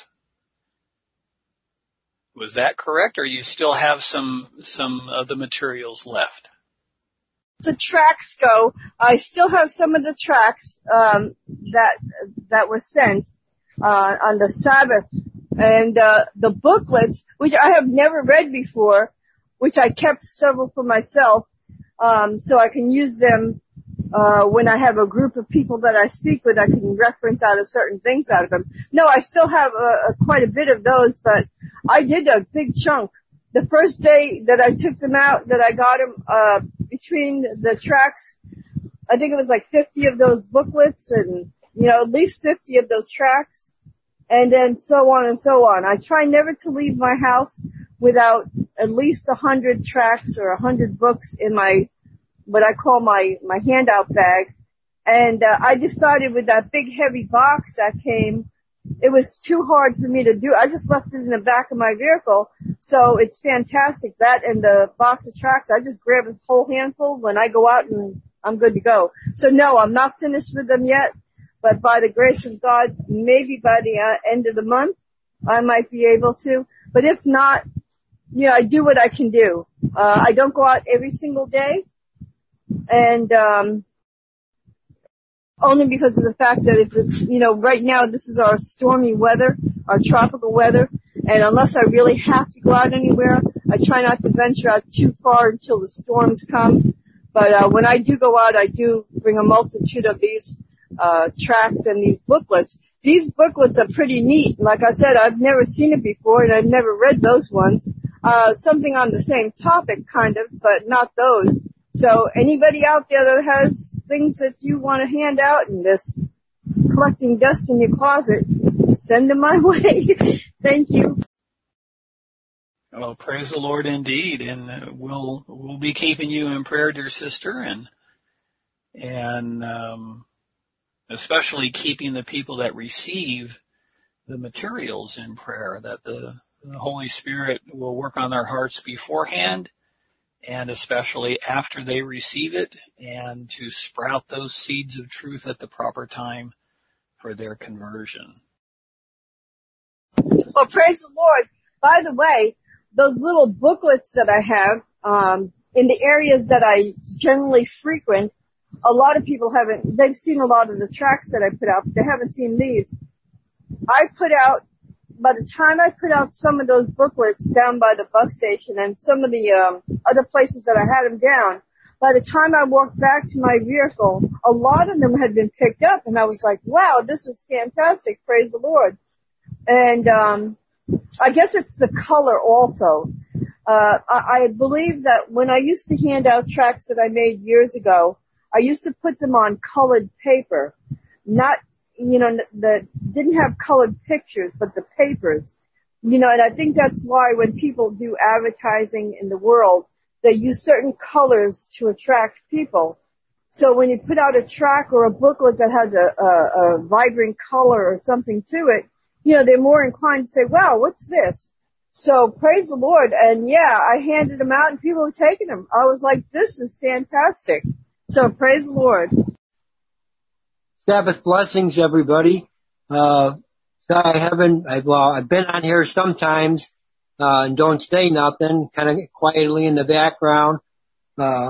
Was that correct, or you still have some some of the materials left? The tracts go. I still have some of the tracts um, that that were sent uh, on the Sabbath, and uh, the booklets, which I have never read before, which I kept several for myself, um, so I can use them uh, when I have a group of people that I speak with. I can reference out of certain things out of them. No, I still have uh, quite a bit of those, but I did a big chunk. The first day that I took them out, that I got them uh, between the tracks, I think it was like fifty of those booklets, and you know, at least fifty of those tracks, and then so on and so on. I try never to leave my house without at least a hundred tracts or a hundred books in my, what I call my, my handout bag. And, uh, I decided with that big heavy box that came, it was too hard for me to do. I just left it in the back of my vehicle. So it's fantastic. That and the box of tracts, I just grab a whole handful when I go out and I'm good to go. So no, I'm not finished with them yet, but by the grace of God, maybe by the uh, end of the month, I might be able to. But if not, you know, I do what I can do. Uh, I don't go out every single day, and um, only because of the fact that if it's, you know, right now this is our stormy weather, our tropical weather, and unless I really have to go out anywhere, I try not to venture out too far until the storms come. But uh, when I do go out, I do bring a multitude of these uh, tracts and these booklets. These booklets are pretty neat. Like I said, I've never seen it before, and I've never read those ones. Uh, something on the same topic, kind of, but not those. So anybody out there that has things that you want to hand out and just collecting dust in your closet, send them my way. Thank you. Well, praise the Lord indeed, and we'll we'll be keeping you in prayer, dear sister, and and um, especially keeping the people that receive the materials in prayer, that the, the Holy Spirit will work on their hearts beforehand and especially after they receive it, and to sprout those seeds of truth at the proper time for their conversion. Well, praise the Lord. By the way, those little booklets that I have um, in the areas that I generally frequent, a lot of people haven't, they've seen a lot of the tracts that I put out, but they haven't seen these. I put out, by the time I put out some of those booklets down by the bus station and some of the um, other places that I had them down, by the time I walked back to my vehicle, a lot of them had been picked up, and I was like, wow, this is fantastic, praise the Lord. And um, I guess it's the color also. Uh, I, I believe that when I used to hand out tracts that I made years ago, I used to put them on colored paper, not, you know, that didn't have colored pictures, but the papers. You know, and I think that's why when people do advertising in the world, they use certain colors to attract people. So when you put out a tract or a booklet that has a, a, a vibrant color or something to it, you know, they're more inclined to say, wow, what's this? So praise the Lord. And yeah, I handed them out and people were taking them. I was like, this is fantastic. So praise the Lord. Sabbath blessings, everybody. Uh, so I haven't, I, well, I've been on here sometimes, uh, and don't say nothing, kind of quietly in the background, uh,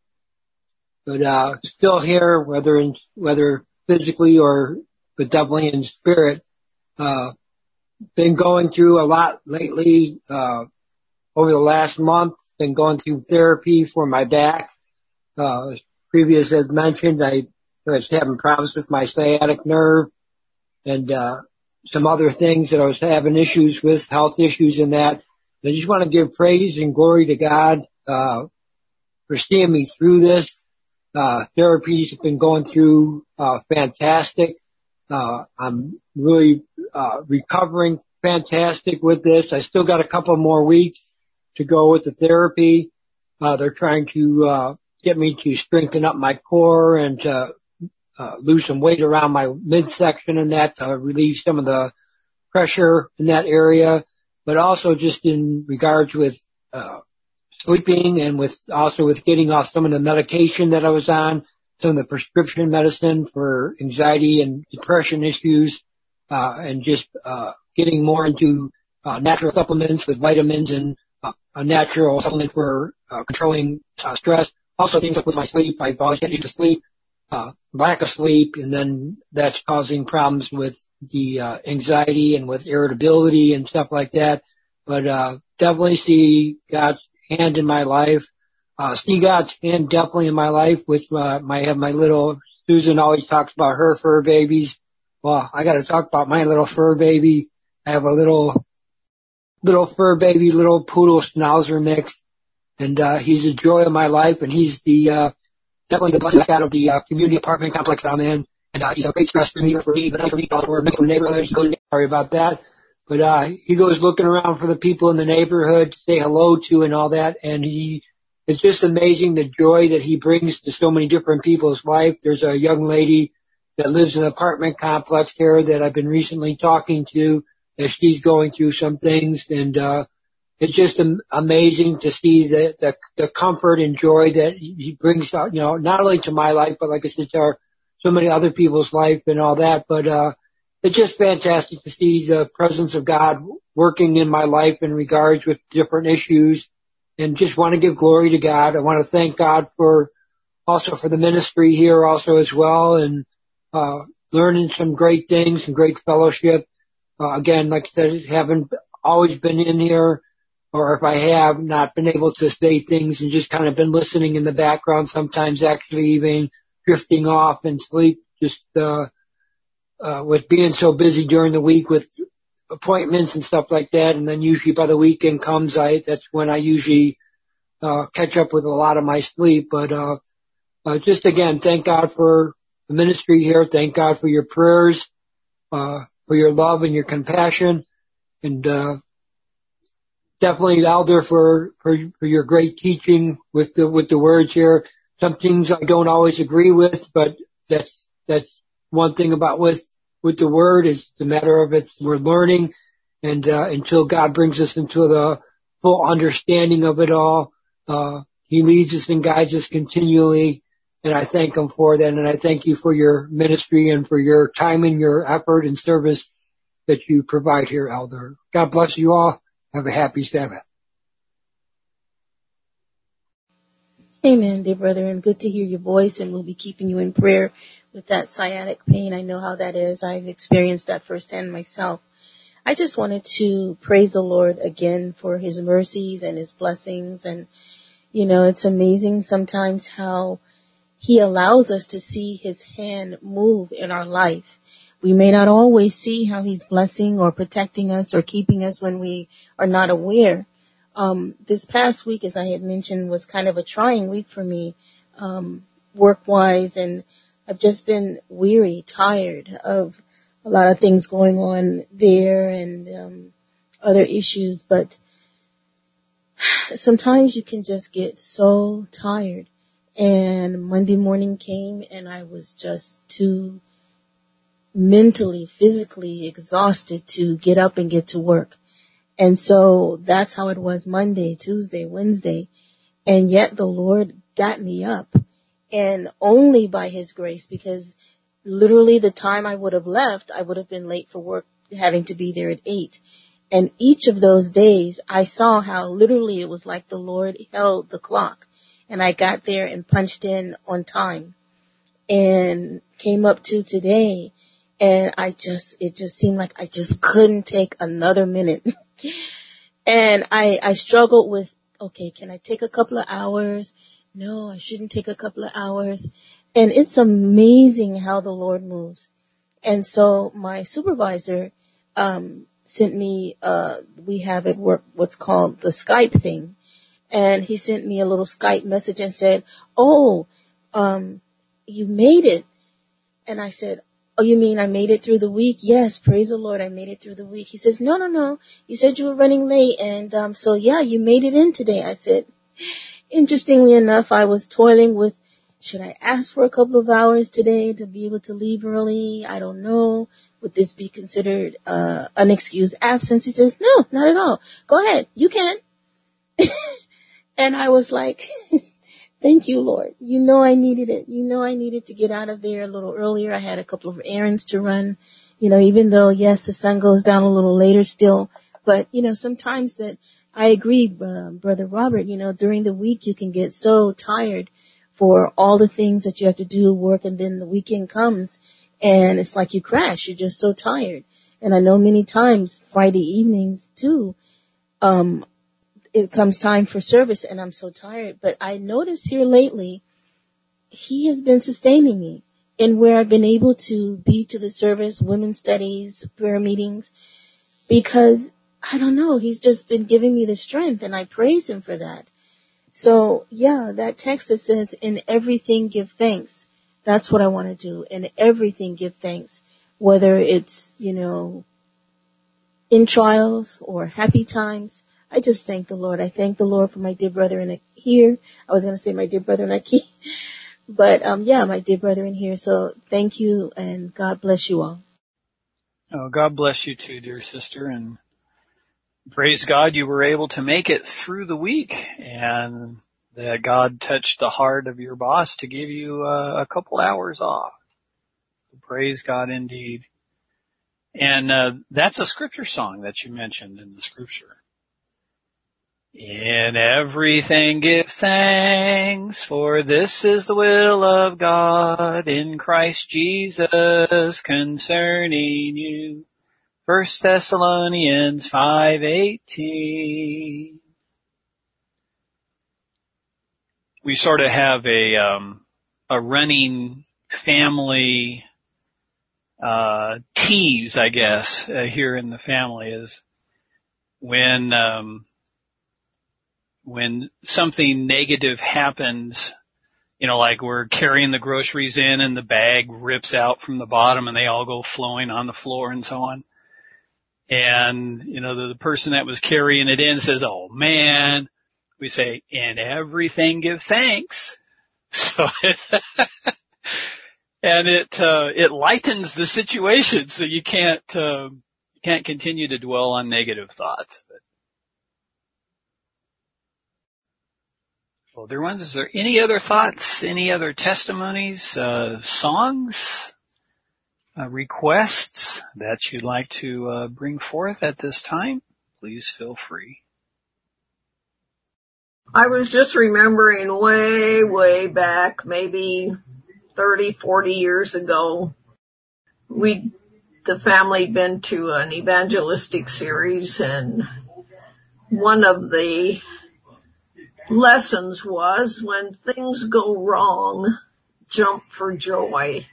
but, uh, still here, whether in, whether physically or, but definitely in spirit, uh, been going through a lot lately, uh, over the last month, been going through therapy for my back, uh, as previous as mentioned, I was having problems with my sciatic nerve and, uh, some other things that I was having issues with, health issues and that. I just want to give praise and glory to God, uh, for seeing me through this. Uh, therapy's been going through, uh, fantastic. Uh, I'm really, uh, recovering fantastic with this. I still got a couple more weeks to go with the therapy. Uh, they're trying to, uh, get me to strengthen up my core and to, uh, lose some weight around my midsection and that to relieve some of the pressure in that area, but also just in regards with, uh, sleeping and with also with getting off some of the medication that I was on, some of the prescription medicine for anxiety and depression issues, uh, and just, uh, getting more into, uh, natural supplements with vitamins and, uh, a natural supplement for, uh, controlling, uh, stress. Also things like with my sleep, I've always get used to sleep, uh, lack of sleep, and then that's causing problems with the, uh, anxiety and with irritability and stuff like that. But, uh, definitely see God's hand in my life. Uh, see God's hand definitely in my life with, uh, my, I have my little, Susan always talks about her fur babies. Well, I gotta talk about my little fur baby. I have a little, little fur baby, little poodle schnauzer mix. And, uh, he's a joy of my life, and he's the, uh, definitely the blessing out of the, uh, community apartment complex I'm in. And, uh, he's a great stress reliever for me, but not for me, for making the neighborhood. He goes, sorry about that. But, uh, he goes looking around for the people in the neighborhood to say hello to and all that. And he, it's just amazing the joy that he brings to so many different people's life. There's a young lady that lives in an apartment complex here that I've been recently talking to, that she's going through some things, and, uh, it's just amazing to see the, the, the comfort and joy that he brings out, you know, not only to my life, but like I said, to our, so many other people's life and all that. But, uh, it's just fantastic to see the presence of God working in my life in regards with different issues, and just want to give glory to God. I want to thank God for also for the ministry here also as well, and, uh, learning some great things and great fellowship. Uh, again, like I said, haven't always been in here, or if I have not been able to say things and just kind of been listening in the background, sometimes actually even drifting off and sleep, just, uh, uh, with being so busy during the week with appointments and stuff like that. And then usually by the weekend comes, I, that's when I usually, uh, catch up with a lot of my sleep. But, uh, uh, just again, thank God for the ministry here. Thank God for your prayers, uh, for your love and your compassion. And, uh, definitely Elder for, for, for your great teaching with the, with the words here. Some things I don't always agree with, but that's, that's one thing about with, with the word is the matter of it. We're learning, and, uh, until God brings us into the full understanding of it all, uh, he leads us and guides us continually. And I thank him for that. And I thank you for your ministry and for your time and your effort and service that you provide here, Elder. God bless you all. Have a happy Sabbath. Amen, dear brother, and good to hear your voice, and we'll be keeping you in prayer with that sciatic pain. I know how that is. I've experienced that firsthand myself. I just wanted to praise the Lord again for his mercies and his blessings. And, you know, it's amazing sometimes how he allows us to see his hand move in our life. We may not always see how he's blessing or protecting us or keeping us when we are not aware. Um, this past week, as I had mentioned, was kind of a trying week for me. Um, work-wise, and I've just been weary, tired of a lot of things going on there and um, other issues. But sometimes you can just get so tired. And Monday morning came, and I was just too mentally, physically exhausted to get up and get to work. And so that's how it was Monday, Tuesday, Wednesday. And yet the Lord got me up, and only by His grace, because literally the time I would have left, I would have been late for work, having to be there at eight. And each of those days, I saw how literally it was like the Lord held the clock, and I got there and punched in on time and came up to today. And I just, it just seemed like I just couldn't take another minute. And I, I struggled with, okay, can I take a couple of hours? No, I shouldn't take a couple of hours. And it's amazing how the Lord moves. And so my supervisor, um, sent me, uh, we have at work what's called the Skype thing. And he sent me a little Skype message and said, oh, um, you made it. And I said, oh, you mean I made it through the week? Yes, praise the Lord, I made it through the week. He says, no, no, no, you said you were running late, and um, so yeah, you made it in today. I said, interestingly enough, I was toiling with, should I ask for a couple of hours today to be able to leave early? I don't know. Would this be considered uh, unexcused absence? He says, no, not at all. Go ahead, you can. And I was like, thank you, Lord. You know I needed it. You know I needed to get out of there a little earlier. I had a couple of errands to run, you know, even though, yes, the sun goes down a little later still. But, you know, sometimes that I agree, uh, Brother Robert, you know, during the week you can get so tired for all the things that you have to do at work, and then the weekend comes and it's like you crash. You're just so tired. And I know many times Friday evenings too, um, it comes time for service and I'm so tired. But I noticed here lately, He has been sustaining me in where I've been able to be to the service, women's studies, prayer meetings, because I don't know, He's just been giving me the strength, and I praise Him for that. So yeah, that text that says, in everything give thanks. That's what I want to do. In everything give thanks, whether it's, you know, in trials or happy times. I just thank the Lord. I thank the Lord for my dear brother in here. I was going to say my dear brother in Aki, but um, yeah, my dear brother in here. So thank you, and God bless you all. Oh, God bless you too, dear sister, and praise God you were able to make it through the week, and that God touched the heart of your boss to give you uh, a couple hours off. Praise God indeed. And uh, that's a scripture song that you mentioned in the scripture. In everything give thanks, for this is the will of God in Christ Jesus concerning you. First Thessalonians five eighteen. We sort of have a um, a running family uh, tease, I guess, uh, here in the family is when um, when something negative happens. You know, like we're carrying the groceries in and the bag rips out from the bottom and they all go flowing on the floor and so on. And, you know, the, the person that was carrying it in says, oh man, we say, in everything give thanks. So it, and it, uh, it lightens the situation so you can't, uh, you can't continue to dwell on negative thoughts. But, well, dear ones, is there any other thoughts, any other testimonies, uh, songs, uh, requests that you'd like to uh, bring forth at this time? Please feel free. I was just remembering way, way back, maybe thirty, forty years ago, we, the family, had been to an evangelistic series, and one of the lessons was, when things go wrong, jump for joy,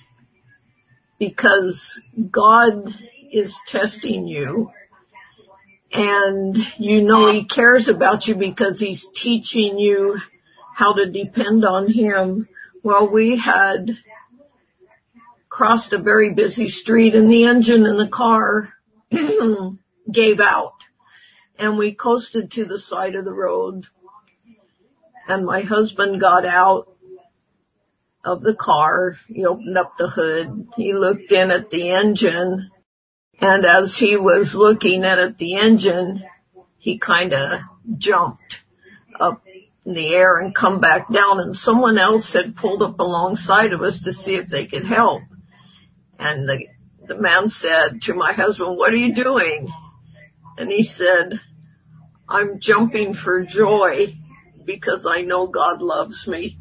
because God is testing you, and you know He cares about you because He's teaching you how to depend on Him Well, we had crossed a very busy street and the engine in the car gave out. And we coasted to the side of the road. And my husband got out of the car. He opened up the hood. He looked in at the engine. And as he was looking in at the engine, he kind of jumped up in the air and come back down. And someone else had pulled up alongside of us to see if they could help. And the, the man said to my husband, "What are you doing?" And he said, "I'm jumping for joy because I know God loves me."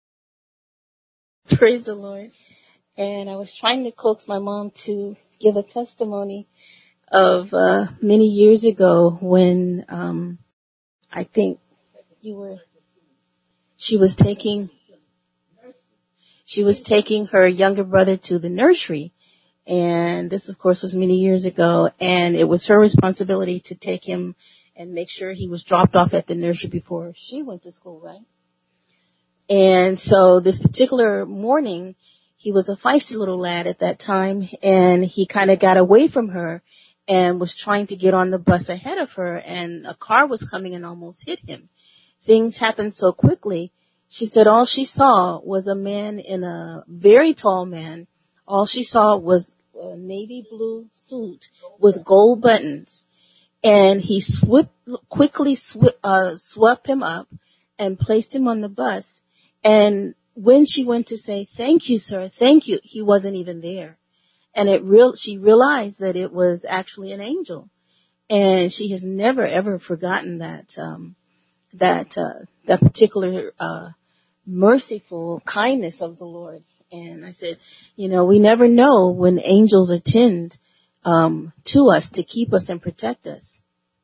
Praise the Lord. And I was trying to coax my mom to give a testimony of uh, many years ago when um, I think you were, she was taking, she was taking her younger brother to the nursery. And this, of course, was many years ago. And it was her responsibility to take him and make sure he was dropped off at the nursery before she went to school, right? And so this particular morning, he was a feisty little lad at that time, and he kind of got away from her and was trying to get on the bus ahead of her, and a car was coming and almost hit him. Things happened so quickly. She said all she saw was a man in a very tall man. All she saw was a navy blue suit with gold buttons. And he swept, quickly sw- uh, swept him up and placed him on the bus. And when she went to say, "Thank you, sir, thank you," he wasn't even there. And it real, she realized that it was actually an angel. And she has never, ever forgotten that, um, that, uh, that particular, uh, merciful kindness of the Lord. And I said, you know, we never know when angels attend um, to us to keep us and protect us.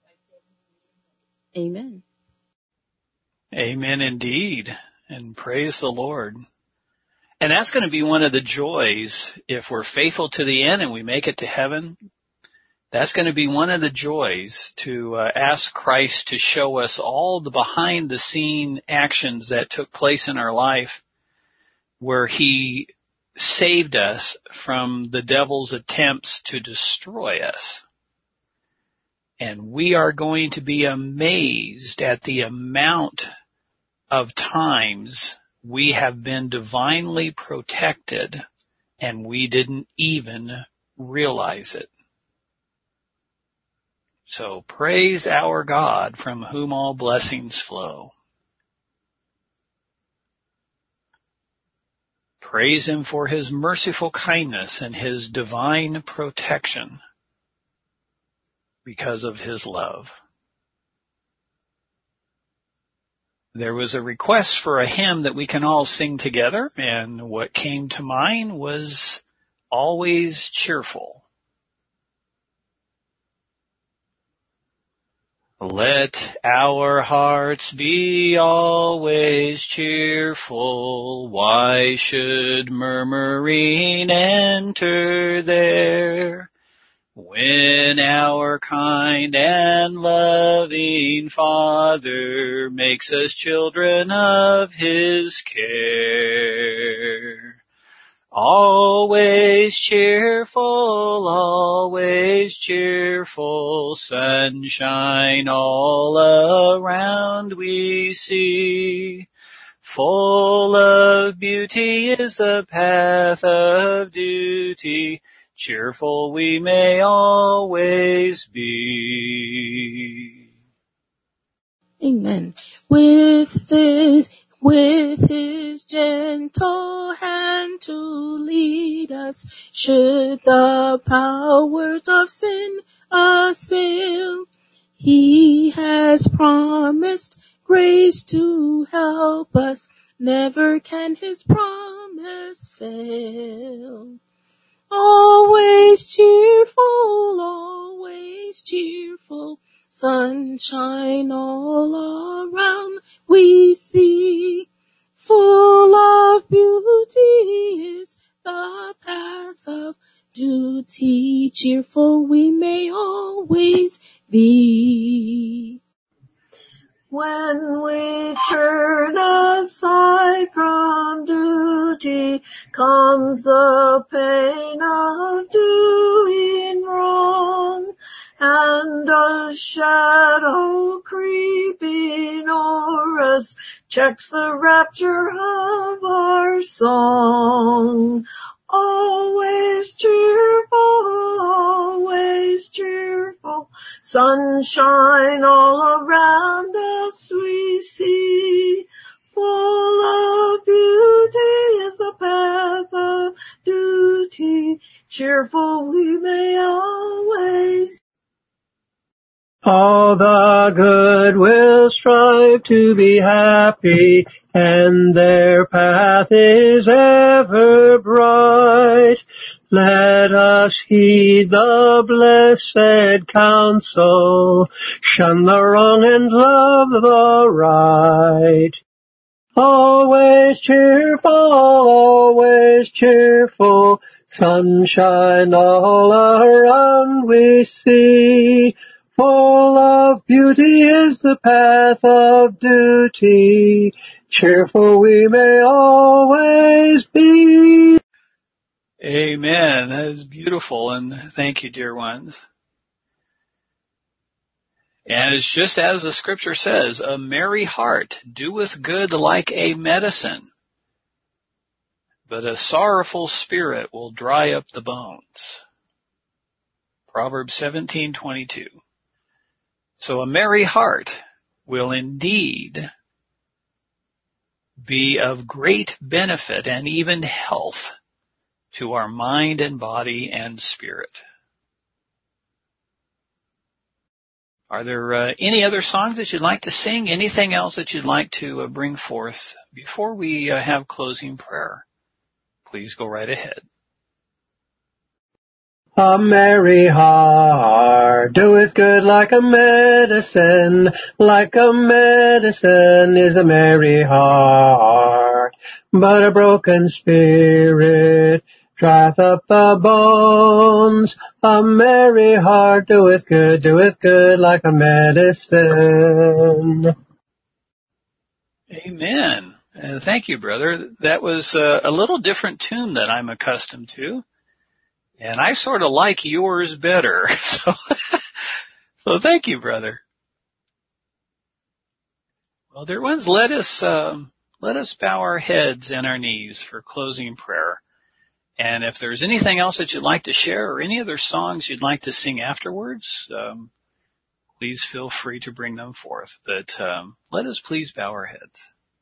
Amen. Amen indeed. And praise the Lord. And that's going to be one of the joys if we're faithful to the end and we make it to heaven. That's going to be one of the joys to uh, ask Christ to show us all the behind the scene actions that took place in our life where he saved us from the devil's attempts to destroy us. And we are going to be amazed at the amount of times we have been divinely protected and we didn't even realize it. So praise our God from whom all blessings flow. Praise him for his merciful kindness and his divine protection because of his love. There was a request for a hymn that we can all sing together, and what came to mind was Always Cheerful. Let our hearts be always cheerful. Why should murmuring enter there? When our kind and loving Father makes us children of his care. Always cheerful, always cheerful, sunshine all around we see. Full of beauty is the path of duty, cheerful we may always be. Amen. With this, with his gentle hand to lead us, should the powers of sin assail, he has promised grace to help us, never can his promise fail. Always cheerful, always cheerful, sunshine all around we see. Full of beauty is the path of duty, cheerful we may always be. When we turn aside from duty, comes the pain of doing wrong, and a shadow creeping o'er us checks the rapture of our song. Always cheerful, always cheerful, sunshine all around us we see. Full of beauty is the path of duty, cheerful we may always. All the good will strive to be happy, and their path is ever bright. Let us heed the blessed counsel, shun the wrong and love the right. Always cheerful, always cheerful, sunshine all around we see. Full of beauty is the path of duty, cheerful we may always be. Amen. That is beautiful, and thank you, dear ones. And it's just as the scripture says, a merry heart doeth good like a medicine, but a sorrowful spirit will dry up the bones. Proverbs seventeen twenty-two. So a merry heart will indeed be of great benefit and even health to our mind and body and spirit. Are there uh, any other songs that you'd like to sing? Anything else that you'd like to uh, bring forth before we uh, have closing prayer? Please go right ahead. A merry heart doeth good like a medicine, like a medicine is a merry heart. But a broken spirit drieth up the bones. A merry heart doeth good, doeth good like a medicine. Amen. Uh, thank you, brother. That was uh, a little different tune than I'm accustomed to. And I sort of like yours better. So, so thank you, brother. Well, dear ones, let us, um, let us bow our heads and our knees for closing prayer. And if there's anything else that you'd like to share or any other songs you'd like to sing afterwards, um, please feel free to bring them forth. But um, let us please bow our heads.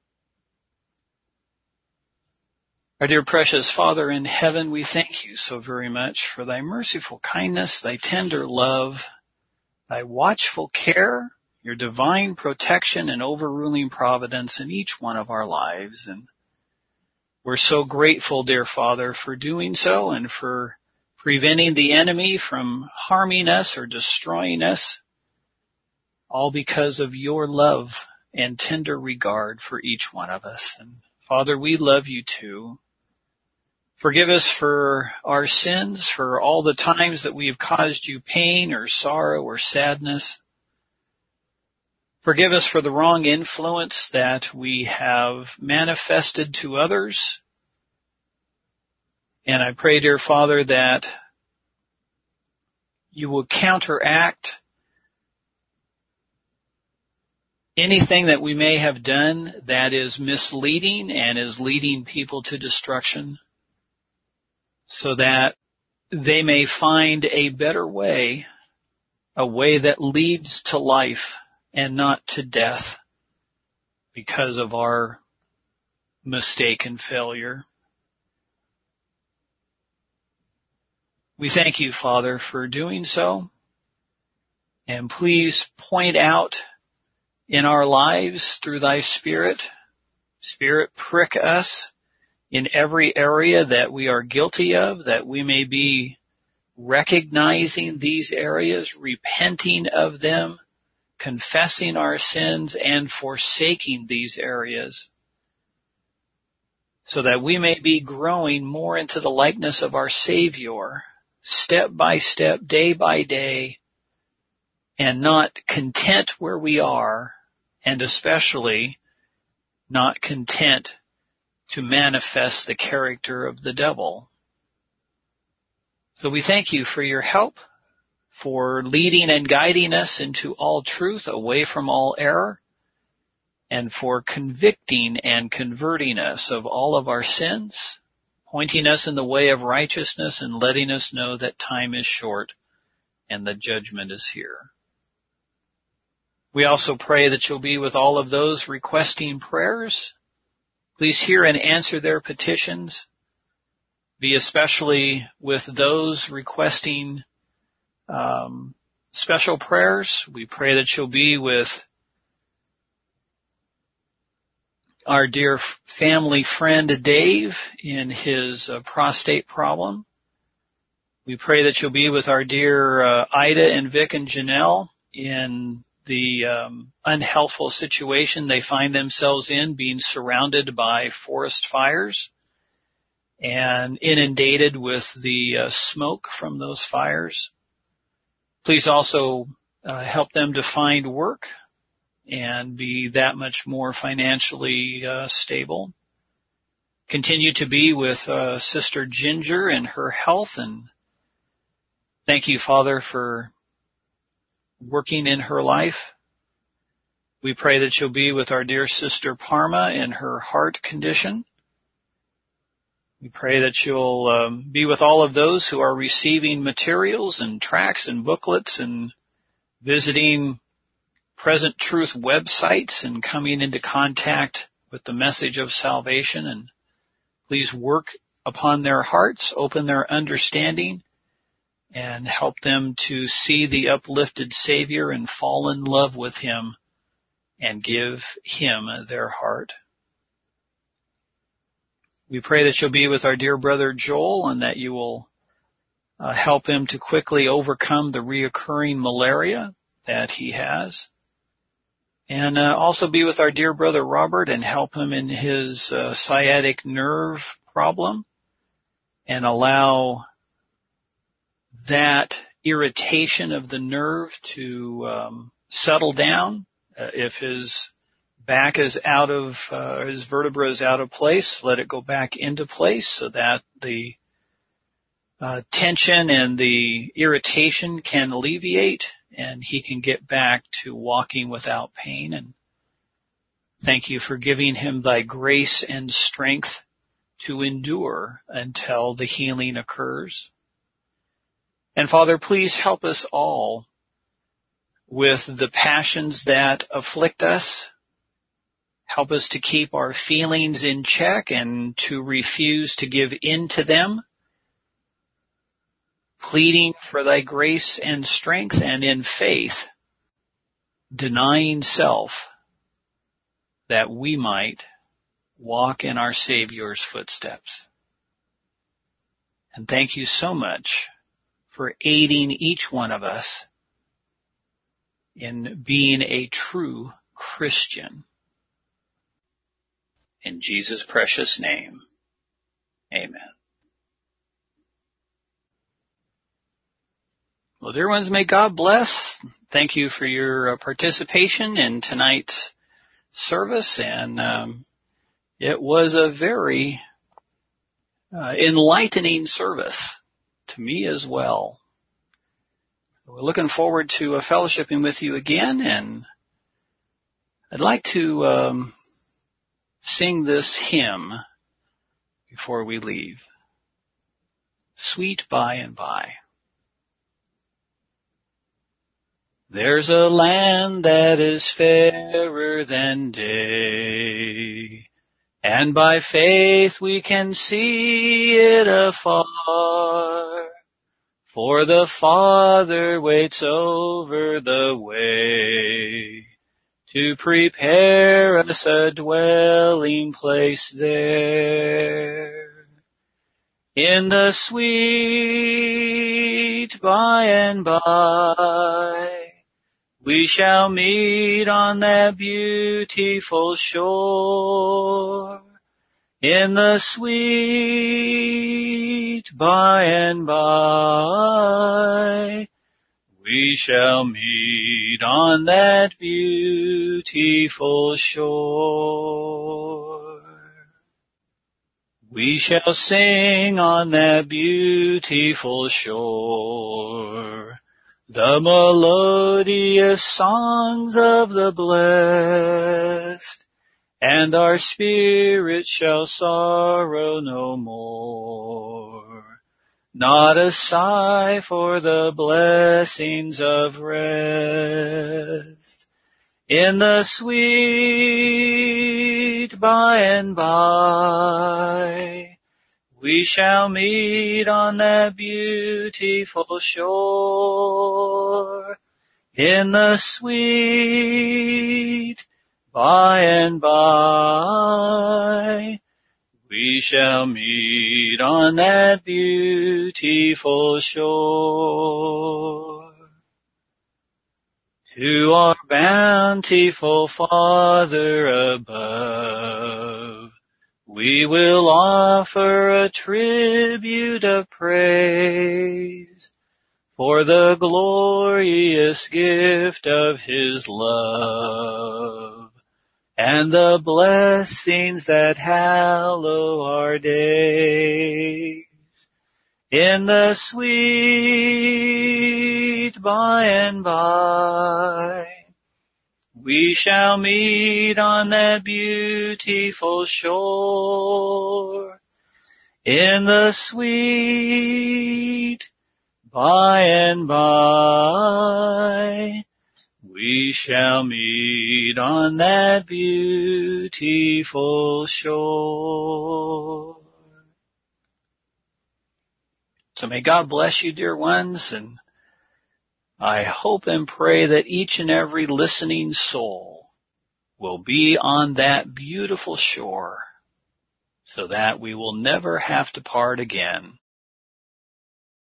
Our dear precious Father in heaven, we thank you so very much for thy merciful kindness, thy tender love, thy watchful care, your divine protection and overruling providence in each one of our lives. And we're so grateful, dear Father, for doing so and for preventing the enemy from harming us or destroying us, all because of your love and tender regard for each one of us. And Father, we love you too. Forgive us for our sins, for all the times that we have caused you pain or sorrow or sadness. Forgive us for the wrong influence that we have manifested to others. And I pray, dear Father, that you will counteract anything that we may have done that is misleading and is leading people to destruction, so that they may find a better way, a way that leads to life and not to death because of our mistake and failure. We thank you, Father, for doing so. And please point out in our lives through thy Spirit, Spirit, prick us in every area that we are guilty of, that we may be recognizing these areas, repenting of them, confessing our sins, and forsaking these areas, so that we may be growing more into the likeness of our Savior, step by step, day by day, and not content where we are, and especially not content to manifest the character of the devil. So we thank you for your help, for leading and guiding us into all truth, away from all error, and for convicting and converting us of all of our sins, pointing us in the way of righteousness and letting us know that time is short and the judgment is here. We also pray that you'll be with all of those requesting prayers. Please hear and answer their petitions. Be especially with those requesting um, special prayers. We pray that you'll be with our dear family friend Dave in his uh, prostate problem. We pray that you'll be with our dear uh, Ida and Vic and Janelle in the um, unhealthful situation they find themselves in, being surrounded by forest fires and inundated with the uh, smoke from those fires. Please also uh, help them to find work and be that much more financially uh, stable. Continue to be with uh, Sister Ginger and her health, and thank you, Father, for working in her life. We pray that you'll be with our dear Sister Parma in her heart condition. We pray that you'll um, be with all of those who are receiving materials and tracts and booklets and visiting Present Truth websites and coming into contact with the message of salvation. And please work upon their hearts, open their understanding, and help them to see the uplifted Savior and fall in love with Him and give Him their heart. We pray that you'll be with our dear brother Joel and that you will uh, help him to quickly overcome the reoccurring malaria that he has. And uh, also be with our dear brother Robert and help him in his uh, sciatic nerve problem and allow that irritation of the nerve to um, settle down. Uh, if his back is out of, uh, his vertebra is out of place, let it go back into place so that the uh, tension and the irritation can alleviate and he can get back to walking without pain. And thank you for giving him thy grace and strength to endure until the healing occurs. And Father, please help us all with the passions that afflict us. Help us to keep our feelings in check and to refuse to give in to them, pleading for thy grace and strength, and in faith, denying self, that we might walk in our Savior's footsteps. And thank you so much for aiding each one of us in being a true Christian. In Jesus' precious name, amen. Well, dear ones, may God bless. Thank you for your participation in tonight's service, and um, it was a very uh, enlightening service to me as well. We're looking forward to uh, fellowshipping with you again, and I'd like to um, sing this hymn before we leave. Sweet By and By. There's a land that is fairer than day, and by faith we can see it afar. For the Father waits over the way to prepare us a dwelling place there. In the sweet by and by, we shall meet on that beautiful shore. In the sweet by and by, we shall meet meet on that beautiful shore. We shall sing on that beautiful shore the melodious songs of the blessed, and our spirit shall sorrow no more. Not a sigh for the blessings of rest. In the sweet by and by, we shall meet on that beautiful shore. In the sweet by and by, we shall meet on that beautiful shore. To our bountiful Father above, we will offer a tribute of praise for the glorious gift of His love and the blessings that hallow our days. In the sweet by and by, we shall meet on that beautiful shore. In the sweet by and by, we shall meet on that beautiful shore. So may God bless you, dear ones, and I hope and pray that each and every listening soul will be on that beautiful shore so that we will never have to part again.